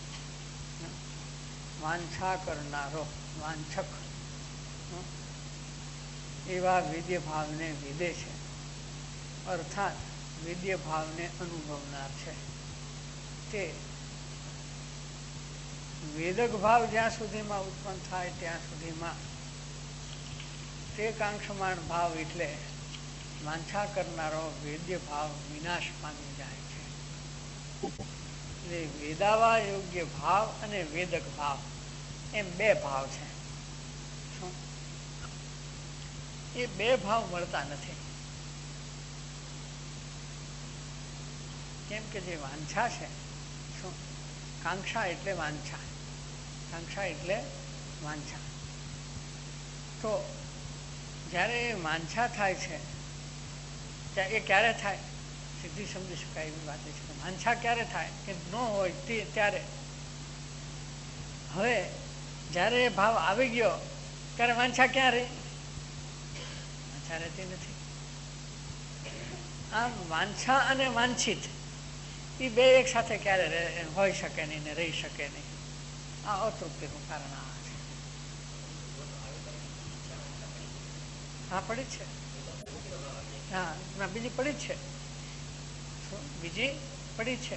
S2: વાંછા કરનારો વાંછક એવા વિદ્ય ભાવને વિદે છે, અર્થાત વિદ્ય ભાવને અનુભવનાર છે. તે વેદક ભાવ જ્યાં સુધીમાં ઉત્પન્ન થાય ત્યાં સુધીમાં તે કાંક્ષમાણ ભાવ એટલે વાંછા કરનારો વેદ્ય ભાવ વિનાશ પામી જાય છે. એટલે વેદાવા યોગ્ય ભાવ અને વેદક ભાવ એમ બે ભાવ છે. શું એ બે ભાવ મળતા નથી, કેમ કે જે વાંછા છે, શું કાંક્ષા એટલે વાંછા, કાંક્ષા એટલે વાંછા. તો જ્યારે વાંછા થાય છે ત્યાં એ ક્યારે થાય? સીધી સમજી શકાય એવી વાત છે કે વાંછા ક્યારે થાય કે ન હોય તે ત્યારે. હવે જ્યારે એ ભાવ આવી ગયો ત્યારે વાંછા ક્યાં રહી? વાંછા રહેતી નથી. આમ વાંછા અને વાંછિત એ બે એક સાથે ક્યારે હોઈ શકે નહીં ને રહી શકે નહીં. આ અતૃપ્તિનું કારણ આ છે. હા, પડી જ છે. હા, ના બીજી પડી જ છે, બીજી પડી જ છે.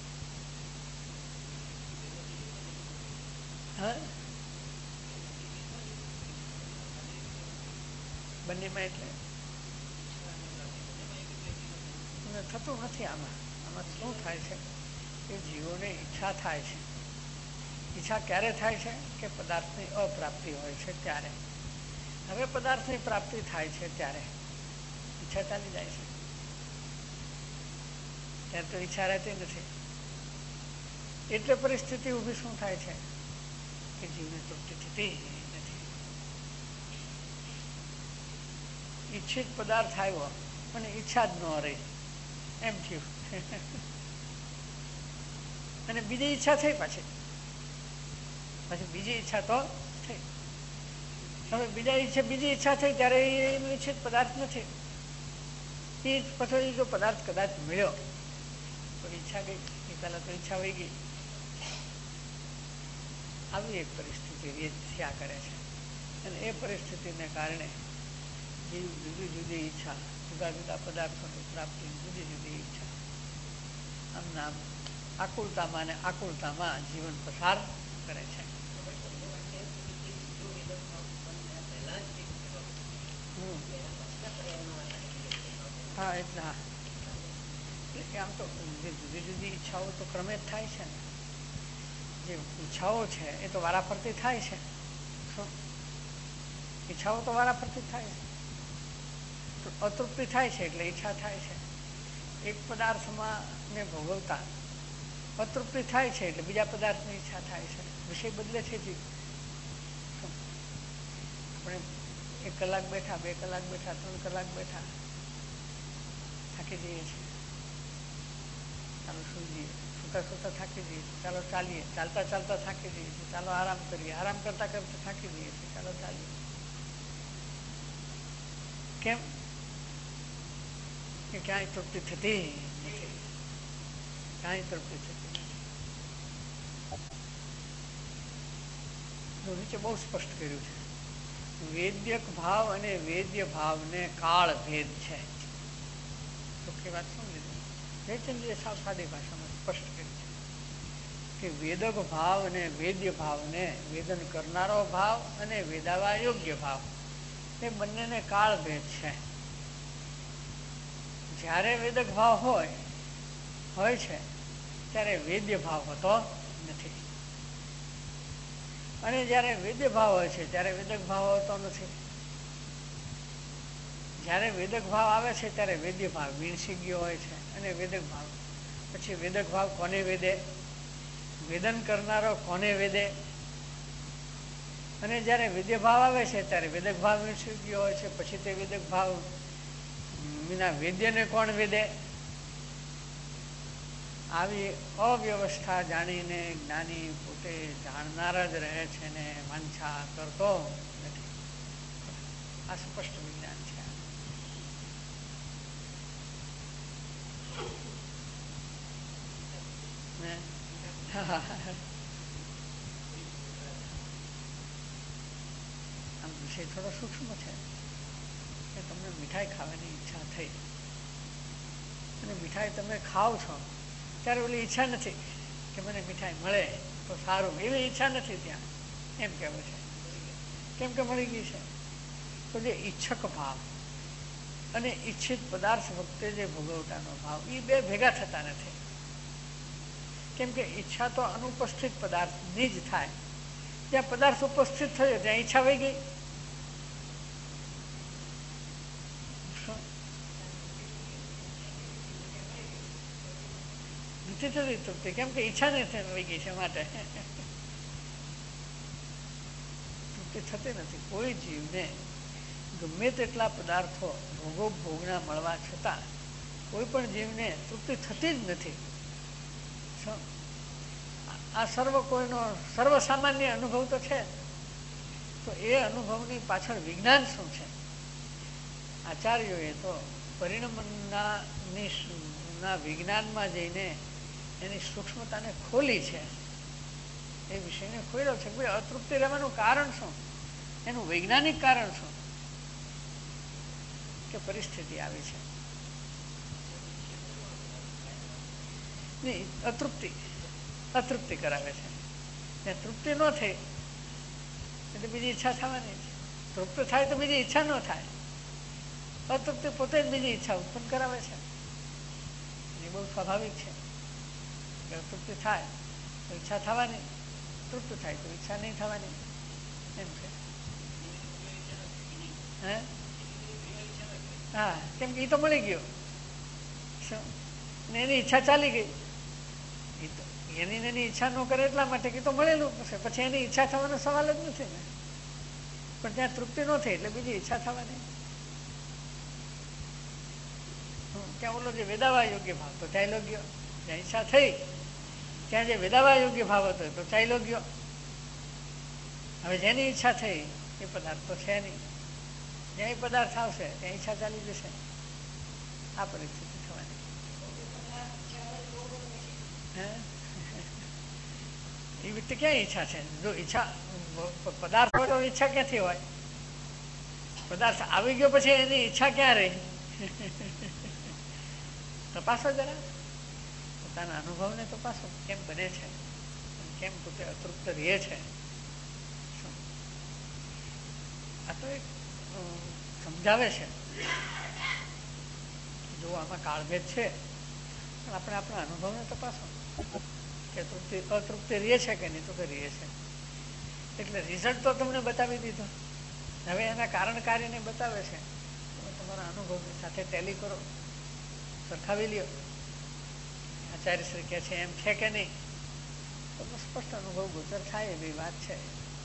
S2: હા, બંનેમાં એટલે થતું નથી. આમાં આમાં શું થાય છે કે જીવોને ઈચ્છા થાય છે. ઈચ્છા ક્યારે થાય છે કે પદાર્થની અપ્રાપ્તિ હોય છે ત્યારે. હવે પદાર્થની પ્રાપ્તિ થાય છે ત્યારે ઈચ્છા ચાલી જાય છે, ત્યારે તો ઈચ્છા રહેતી નથી. એટલે પરિસ્થિતિ ઊભી શું થાય છે કે જીવને તૃપ્તિ થતી નથી. ઈચ્છિત પદાર્થ આવ્યો અને ઈચ્છા જ ન રહી એમ થયું અને બીજી ઈચ્છા થઈ, પાછી પછી બીજી ઈચ્છા તો થઈ. હવે બીજા ઈચ્છા બીજી ઈચ્છા થઈ ત્યારે એનું ઈચ્છિત પદાર્થ નથી, એ એ પછી જો પદાર્થ કદાચ મળ્યો તો ઈચ્છા ગઈ, એ પહેલા તો ઈચ્છા વહી ગઈ. આવી એક પરિસ્થિતિ વેદ થયા કરે છે. અને એ પરિસ્થિતિને કારણે જીવ જુદી જુદી ઈચ્છા, જુદા જુદા પદાર્થોની પ્રાપ્તિ, જુદી જુદી ઈચ્છા, આમ નામ આકુલતામાં અને આકુલતામાં જીવન પસાર કરે છે. હા એટલે હા એટલે કે આમ તો જે જુદી જુદી ઈચ્છાઓ તો ક્રમે જ થાય છે ને. જે ઈચ્છાઓ છે એ તો વારાફરતી થાય છે. શું ઈચ્છાઓ તો વારાફરતી થાય છે. અતૃપ્તિ થાય છે એટલે ઈચ્છા થાય છે. એક પદાર્થમાં ને ભોગવતા અતૃપ્તિ થાય છે એટલે બીજા પદાર્થની ઈચ્છા થાય છે. વિષય બદલે છે જીવ. આપણે એક કલાક બેઠા, બે કલાક બેઠા, ત્રણ કલાક બેઠા, થાકી જઈએ છીએ, ચાલો સુઈ જઈએ, સુતા સુતા થાકી જઈએ છીએ, ચાલો ચાલીએ, ચાલતા ચાલતા થાકી જઈએ છીએ, ચાલો આરામ કરીએ, આરામ કરતા કરતા થાકી જઈએ છીએ, ચાલો ચાલીએ. કેમ કે ક્યાંય તૃપ્તિ થતી નથી, ક્યાંય તૃપ્તિ થતી નથી. નીચે બહુ સ્પષ્ટ કર્યું છે, વેદ્યક ભાવ અને વેદ્ય ભાવને કાળ ભેદ છે. તો કે વાત સમજી જયચંદ્રીએ સાવ સાદી ભાષામાં સ્પષ્ટ કર્યું છે કે વેદક ભાવ અને વેદ્ય ભાવને, વેદન કરનારો ભાવ અને વેદાવા યોગ્ય ભાવ, એ બંનેને કાળ ભેદ છે. જ્યારે વેદક ભાવ હોય હોય છે ત્યારે વેદ્ય ભાવ હોતો નથી, અને જ્યારે વેદ્ય ભાવ હોય છે ત્યારે વેદક ભાવ હોતો નથી. જ્યારે વેદક ભાવ આવે છે ત્યારે વેદ્ય ભાવ વીણસી ગયો હોય છે, અને વેદક ભાવ પછી વેદક ભાવ કોને વેદે? વેદન કરનારો કોને વેદે? અને જ્યારે વેદ્ય ભાવ આવે છે ત્યારે વેદક ભાવ વીણસી ગયો હોય છે, પછી તે વેદક ભાવ વિના વેદ્યને કોણ વેદે? આવી અવ્યવસ્થા જાણીને જ્ઞાની પોતે જાણનાર જ રહે છે ને વાંછા કરતો નથી. આ સ્પષ્ટ વિજ્ઞાન છે. આમ વિષય થોડો સૂક્ષ્મ છે કે તમને મીઠાઈ ખાવાની ઈચ્છા થઈ અને મીઠાઈ તમે ખાઓ છો ત્યારે ઓલી ઈચ્છા નથી કે મને મીઠાઈ મળે તો સારું, એવી ઈચ્છા નથી ત્યાં, એમ કહેવું છે. કેમ કે મળી ગઈ છે. તો જે ઈચ્છક ભાવ અને ઈચ્છિત પદાર્થ વખતે જે ભોગવટાનો ભાવ, એ બે ભેગા થતા નથી. કેમ કે ઈચ્છા તો અનુપસ્થિત પદાર્થની જ થાય. જ્યાં પદાર્થ ઉપસ્થિત થયો ત્યાં ઈચ્છા વહી ગઈ. નથી થતી તૃપ્તિ, કેમ કે ઈચ્છા નથી વહી ગઈ છે, માટે તૃપ્તિ થતી નથી. કોઈ જીવને ગમે તેટલા પદાર્થો ભોગો ભોગના મળવા છતાં કોઈ પણ જીવને તૃપ્તિ થતી જ નથી. આ સર્વ કોઈનો સર્વસામાન્ય અનુભવ તો છે. તો એ અનુભવની પાછળ વિજ્ઞાન શું છે? આચાર્યોએ તો પરિણમના ના વિજ્ઞાનમાં જઈને એની સૂક્ષ્મતાને ખોલી છે, એ વિષયને ખોલ્યો છે. ભાઈ અતૃપ્તિ રહેવાનું કારણ શું? એનું વૈજ્ઞાનિક કારણ શું? કે પરિસ્થિતિ આવી છે. નહીં, અતૃપ્તિ અતૃપ્તિ કરાવે છે. ત્યાં તૃપ્તિ ન થઈ એટલે બીજી ઈચ્છા થવાની છે. તૃપ્તિ થાય તો બીજી ઈચ્છા ન થાય. અતૃપ્તિ પોતે જ બીજી ઈચ્છા ઉત્પન્ન કરાવે છે. એ બહુ સ્વાભાવિક છે કે તૃપ્તિ થાય તો ઈચ્છા થવાની, તૃપ્તિ થાય તો ઈચ્છા નહીં થવાની, એમ છે. હે હા, કેમ કે એ તો મળી ગયો ને એની ઈચ્છા ચાલી ગઈ. એ તો એની એની ઈચ્છા ન કરે એટલા માટે કે તો મળેલું છે, પછી એની ઈચ્છા થવાનો સવાલ જ નથી ને. પણ ત્યાં તૃપ્તિ ન થઈ એટલે બીજી ઈચ્છા થવાની. ત્યાં ઓલો જે વેદાવા યોગ્ય ભાવ તો ચાલ્યો ગયો. જ્યાં ઈચ્છા થઈ ત્યાં જે વેદાવા યોગ્ય ભાવ હતો તો ચાલ્યો ગયો. હવે જેની ઈચ્છા થઈ એ પદાર્થ તો છે નહીં. જ્યાં એ પદાર્થ આવશે ત્યાં ઈચ્છા ચાલી જશે. આ પરિસ્થિતિ થવાની. એ વ્યક્તિ ક્યાં ઈચ્છા છે? જો ઈચ્છા પદાર્થ હોય તો ઈચ્છા ક્યાંથી હોય? પદાર્થ આવી ગયો પછી એની ઈચ્છા ક્યાં રહી? તપાસો જરા પોતાના અનુભવને તપાસો, કેમ બને છે, કેમ પોતે અતૃપ્ત રહે છે. આ તો એક સમજાવે છે જો આમાં કાળભેદ છે, પણ આપણે આપણા અનુભવને તપાસો કે તૃપ્તિ અતૃપ્તિ રહે છે કે નહીં, તો કે રહે છે. એટલે રિઝલ્ટ તો તમને બતાવી દીધો, હવે એના કારણ કાર્યને બતાવે છે. તમે તમારા અનુભવની સાથે ટેલી કરો, સરખાવી લ્યો. આચાર્ય શ્રી કહે છે એમ છે કે નહીં, તો સ્પષ્ટ અનુભવ ગોચર થાય એવી વાત છે.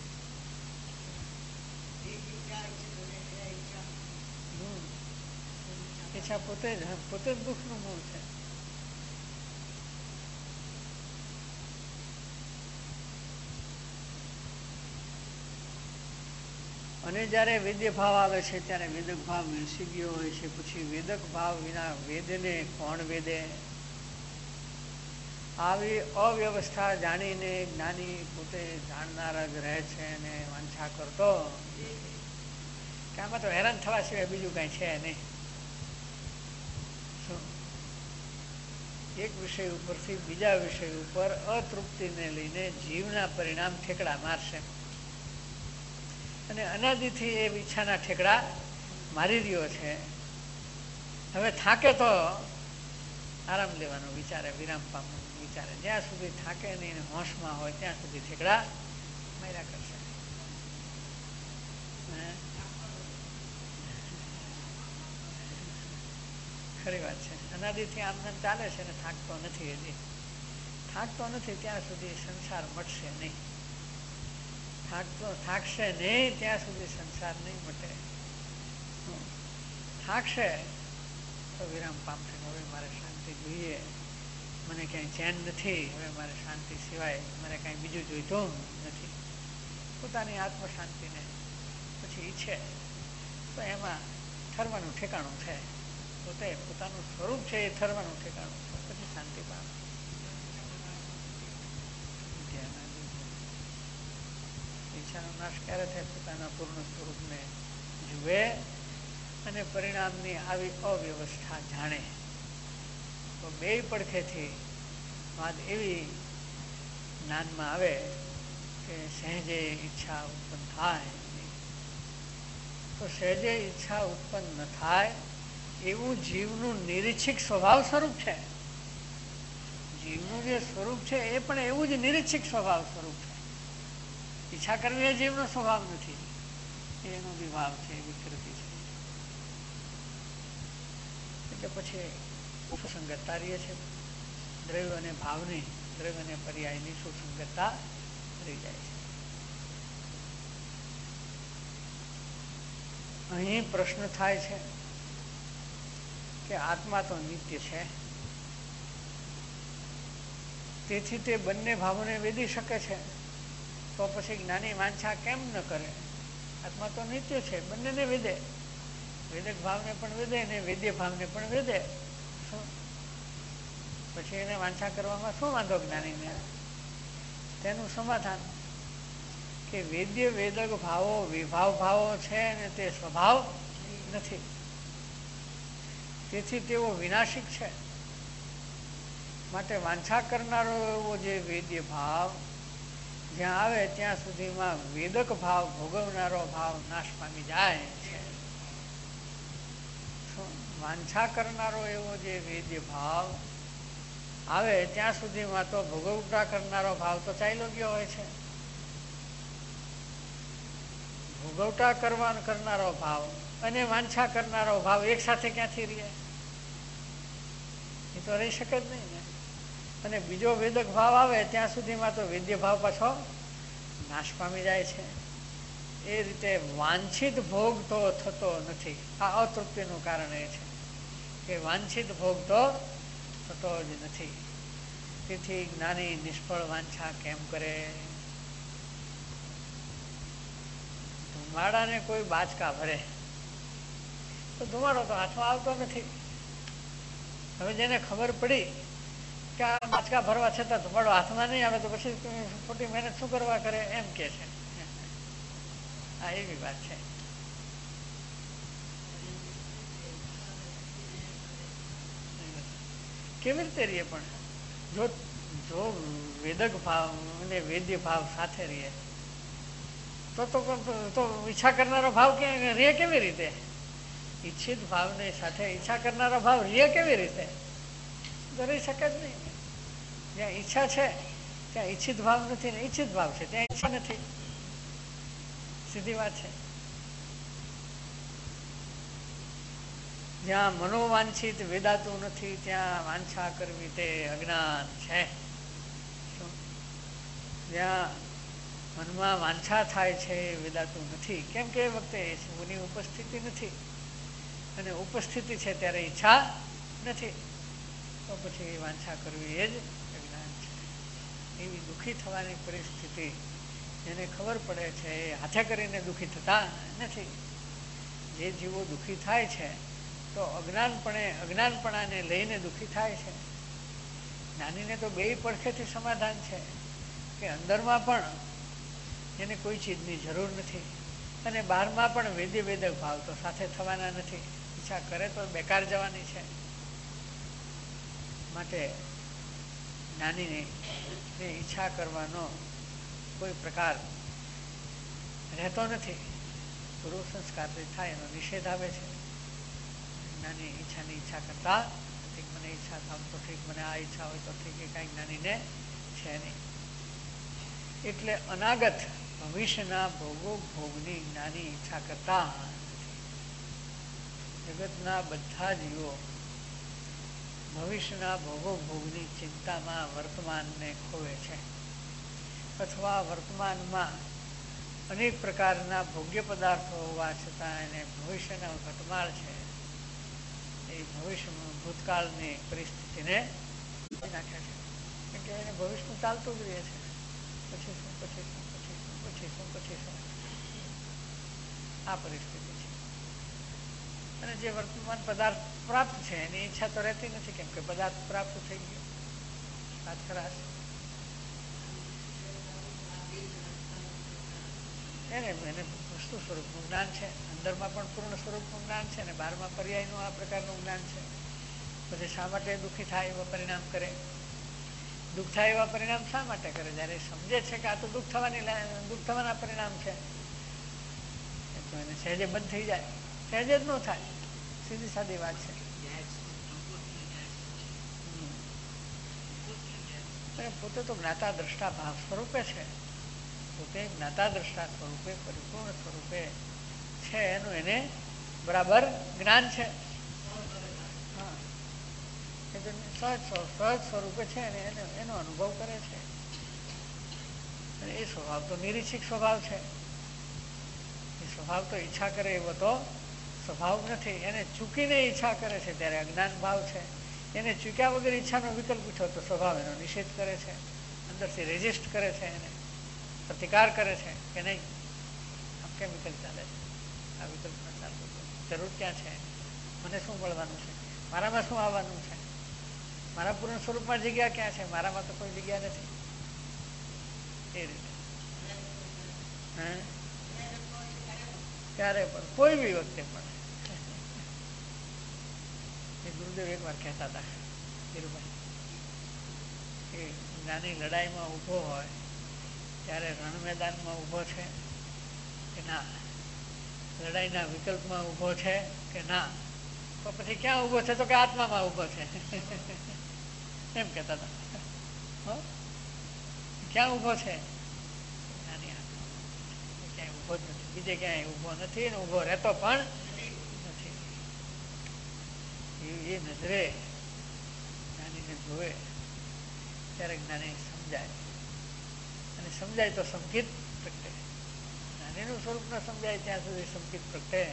S2: ઈચ્છા પોતે જ પોતે જ દુઃખનું મૂળ છે. અને જ્યારે વેદ્ય ભાવ આવે છે ત્યારે વેદક ભાવ બેસી ગયો હોય છે. પછી વેદક ભાવ વિના વેદને કોણ વેદે? આવી અવ્યવસ્થા જાણીને જ્ઞાની પોતે જાણનાર જ રહે છે અને વાંછા કરતો કે આમાં તો હેરાન થવા સિવાય બીજું કાંઈ છે નહીં. એક વિષય ઉપરથી બીજા વિષય ઉપર અતૃપ્તિને લઈને જીવના પરિણામ ઠેકડા મારશે અને અનાદિથી એ ઈચ્છાના ઠેકડા મારી રહ્યો છે. હવે થાકે તો આરામ લેવાનો વિચારે, વિરામ પામવાનો વિચારે. જ્યાં સુધી થાકે નહીં, હોશમાં હોય ત્યાં સુધી ઠેકડા માર્યા કરશે. ખરી વાત છે. અનાદિથી આમ નામ ચાલે છે ને થાકતો નથી. હજી થાકતો નથી ત્યાં સુધી સંસાર મટશે નહીં. થાકતો થાકશે નહીં ત્યાં સુધી સંસાર નહીં મટે. થાકશે તો વિરામ પામશે. હવે મારે શાંતિ જોઈએ, મને ક્યાંય ચેન નથી, હવે મારે શાંતિ સિવાય મારે કાંઈ બીજું જોઈતું નથી. પોતાની આત્મશાંતિને પછી ઈચ્છે તો એમાં ઠરવાનું ઠેકાણું છે. પોતે પોતાનું સ્વરૂપ છે એ ઠરવાનું ઠેકાણું છે. પછી શાંતિ પામે. ઈચ્છાનો નાશ ક્યારે થાય? પોતાના પૂર્ણ સ્વરૂપને જુએ અને પરિણામની આવી અવ્યવસ્થા જાણે તો બે પડખેથી વાત એવી જ્ઞાનમાં આવે કે સહેજે ઈચ્છા ઉત્પન્ન થાય. તો સહેજે ઈચ્છા ઉત્પન્ન ન થાય એવું જીવનું નિરીક્ષિક સ્વભાવ સ્વરૂપ છે. જીવનું જે સ્વરૂપ છે એ પણ એવું જ નિરીક્ષિક સ્વભાવ સ્વરૂપ છે. ઈચ્છા કરવી એ જીવનો સ્વભાવ નથી, એનો વિભાવ છે, વિકૃતિ છે. એટલે પછી સુસંગતતા રહે છે. દ્રવ્ય અને ભાવની, દ્રવ્ય અને પર્યાયની સુસંગતતા રહી જાય છે. અહીં પ્રશ્ન થાય છે કે આત્મા તો નિત્ય છે, તેથી તે બંને ભાવોને વેદી શકે છે. તો પછી જ્ઞાની વાંછા કેમ ન કરે? આત્મા તો નિત્ય છે, બંનેને વેદે. વેદક ભાવને પણ વેદે ને વેદ્ય ભાવને પણ વેદે. પછી એને વાંછા કરવામાં શું વાંધો જ્ઞાનીને? તેનું સમાધાન કે વેદ્ય વેદક ભાવો વિભાવ ભાવો છે ને તે સ્વભાવ નથી, તેથી તેઓ વિનાશિક છે. માટે વાંછા કરનારો એવો જે વેદ્ય ભાવ જ્યાં આવે ત્યાં સુધીમાં વેદક ભાવ ભોગવનારો ભાવ નાશ પામી જાય છે. વાંછા કરનારો એવો જે વેદ્ય ભાવ આવે ત્યાં સુધીમાં તો ભોગવટા કરનારો ભાવ તો ચાલ્યો ગયો હોય છે. ભોગવટા કરવા કરનારો ભાવ અને વાંછા કરનારો ભાવ એક સાથે ક્યાંથી રહે? એ તો રહી શકે જ નહીં ને. અને બીજો વેદક ભાવ આવે ત્યાં સુધીમાં તો વેદ્ય ભાવ પાછો નાશ પામી જાય છે. એ રીતે વાંછિત ભોગ તો થતો નથી. આ અતૃપ્તિનું કારણ એ છે કે વાંછિત ભોગ તો થતો જ નથી. તેથી જ્ઞાની નિષ્ફળ વાંછા કેમ કરે? ધુમાડાને કોઈ બાચકા ભરે તો ધુમાડો તો હાથમાં આવતો નથી. હવે જેને ખબર પડી કે આ માચકા ભરવા છતાં ધુમાડો હાથમાં નહીં આવે તો પછી ખોટી મહેનત શું કરવા કરે એમ કે છે. આ એવી વાત છે. કેવી રીતે રહીએ પણ જો જો વેદક ભાવ અને વેદ્ય ભાવ સાથે રહીએ તો તો તો ઈચ્છા કરનારો ભાવ કે રે કેવી રીતે? ઈચ્છિત ભાવની સાથે ઈચ્છા કરનારો ભાવ રે કેવી રીતે? તો રહી શકે જ નહીં. જ્યાં ઈચ્છા છે ત્યાં ઈચ્છિત ભાવ નથી ને ઈચ્છિત ભાવ છે ત્યાં ઈચ્છા નથી. સીધી વાત છે. જ્યાં મનોવાંછિત વેદાતું નથી ત્યાં વાંછા કરવી તે અજ્ઞાન છે. જ્યાં મનમાં વાંછા થાય છે વેદાતું નથી, કેમ કે એ વખતે શિવની ઉપસ્થિતિ નથી અને ઉપસ્થિતિ છે ત્યારે ઈચ્છા નથી, તો પછી વાંછા કરવી એ જ અજ્ઞાન છે. એવી દુઃખી થવાની પરિસ્થિતિ જેને ખબર પડે છે એ હાથે કરીને દુઃખી થતા નથી. જે જીવો દુઃખી થાય છે તો અજ્ઞાનપણે અજ્ઞાનપણાને લઈને દુઃખી થાય છે. જ્ઞાનીને તો બે પડખેથી સમાધાન છે કે અંદરમાં પણ એને કોઈ ચીજની જરૂર નથી અને બહારમાં પણ વેદ્ય વેદક ભાવ તો સાથે થવાના નથી. ઈચ્છા કરે તો બેકાર જવાની છે. માટે જ્ઞાનીને ઈચ્છા કરવાનો કોઈ પ્રકાર રહેતો નથી. પૂર્વ સંસ્કારથી થાય એનો નિષેધ આવે છે. જ્ઞાની ઈચ્છાની ઈચ્છા કરતા ઠીક મને ઈચ્છા થાય તો ઠીક, મને આ ઈચ્છા હોય તો ઠીક, એ કાંઈ જ્ઞાનીને છે નહીં. એટલે અનાગત ભવિષ્યના ભોગો ભોગની જ્ઞાની ઈચ્છા કરતા જગતના બધા જીવો ભવિષ્યના ભોગો ભોગની ચિંતામાં વર્તમાનને ખોવે છે અથવા વર્તમાનમાં અનેક પ્રકારના ભોગ્ય પદાર્થો હોવા છતાં એને ભવિષ્યના ઘટમાળ છે એ ભવિષ્યમાં ભૂતકાળની પરિસ્થિતિને નાખે છે. કેમ કે એને ભવિષ્યનું ચાલતું જ રહે છે. પછી શું પછી શું પછી શું પછી શું પછી શું આ પરિસ્થિતિ છે. અને જે વર્તમાન પદાર્થ પ્રાપ્ત છે એની ઈચ્છા તો રહેતી નથી, કેમ કે પદાર્થ પ્રાપ્ત થઈ ગયો. વાત ખરાશ એને એને વસ્તુ સ્વરૂપનું જ્ઞાન છે. અંદરમાં પણ પૂર્ણ સ્વરૂપનું જ્ઞાન છે અને બહારમાં પર્યાયનું આ પ્રકારનું જ્ઞાન છે. પછી શા માટે દુઃખી થાય એવા પરિણામ કરે? દુઃખ થાય એવા પરિણામ શા માટે કરે? જ્યારે સમજે છે કે આ તો દુઃખ થવાની દુઃખ થવાના પરિણામ છે તો એને સહેજે બંધ થઈ જાય. સહેજે જ ન થાય. સીધી સાદી વાત છે. પોતે તો જ્ઞાતા દ્રષ્ટા ભાવ સ્વરૂપે છે. પોતે જ્ઞાતા દ્રષ્ટા સ્વરૂપે પરિપૂર્ણ સ્વરૂપે છે એનું એને બરાબર જ્ઞાન છે. હા, સહજ સહજ સ્વરૂપે છે અને એને એનો અનુભવ કરે છે. અને એ સ્વભાવ તો નિરીક્ષિક સ્વભાવ છે. એ સ્વભાવ તો ઈચ્છા કરે એવો તો સ્વભાવ નથી. એને ચૂકીને ઈચ્છા કરે છે ત્યારે અજ્ઞાન ભાવ છે. એને ચૂક્યા વગર ઈચ્છાનો વિકલ્પ ઉઠો તો સ્વભાવ એનો નિષેધ કરે છે, અંદરથી રેઝિસ્ટ કરે છે, એને પ્રતિકાર કરે છે કે નહીં આમ કેમ વિકલ્પ ચાલે છે? આ વિકલ્પ ન ચાલતો જરૂર ક્યાં છે? મને શું મળવાનું છે? મારામાં શું આવવાનું છે? મારા પૂર્ણ સ્વરૂપમાં જગ્યા ક્યાં છે? મારામાં તો કોઈ જગ્યા નથી. એ રીતે હા ક્યારે પણ કોઈ બી વખતે પણ એ ગુરુદેવ એક વાર કહેતા હતા ધીરુભાઈ કે જ્ઞાની લડાઈમાં ઊભો હોય ત્યારે રણ મેદાનમાં ઊભો છે કે ના, લડાઈના વિકલ્પમાં ઊભો છે કે ના, તો પછી ક્યાં ઊભો છે? તો કે આત્મામાં ઊભો છે એમ કહેતા હતા. ક્યાં ઊભો છે? જ્ઞાની આત્મા. ક્યાંય ઊભો જ નથી, બીજે ક્યાંય ઊભો નથી ને ઊભો રહેતો પણ નથી. એ નજરે જ્ઞાનીને જોવે ત્યારે જ્ઞાની સમજાય અને સમજાય તો સંકેત પ્રગટે. જ્ઞાનીનું સ્વરૂપ ન સમજાય ત્યાં સુધી સંકેત પ્રગટે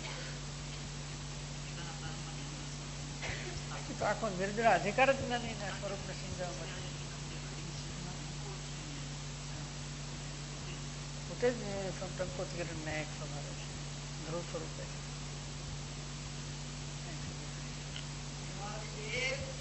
S2: તો આખો નિર્જળા અધિકાર જ જ્ઞાનીના સ્વરૂપને સમજાવવા માટે પોતે જ ટંકોત્કીર્ણને એક સ્વભાવે છે, ધ્રુવ સ્વરૂપે છે.
S3: એ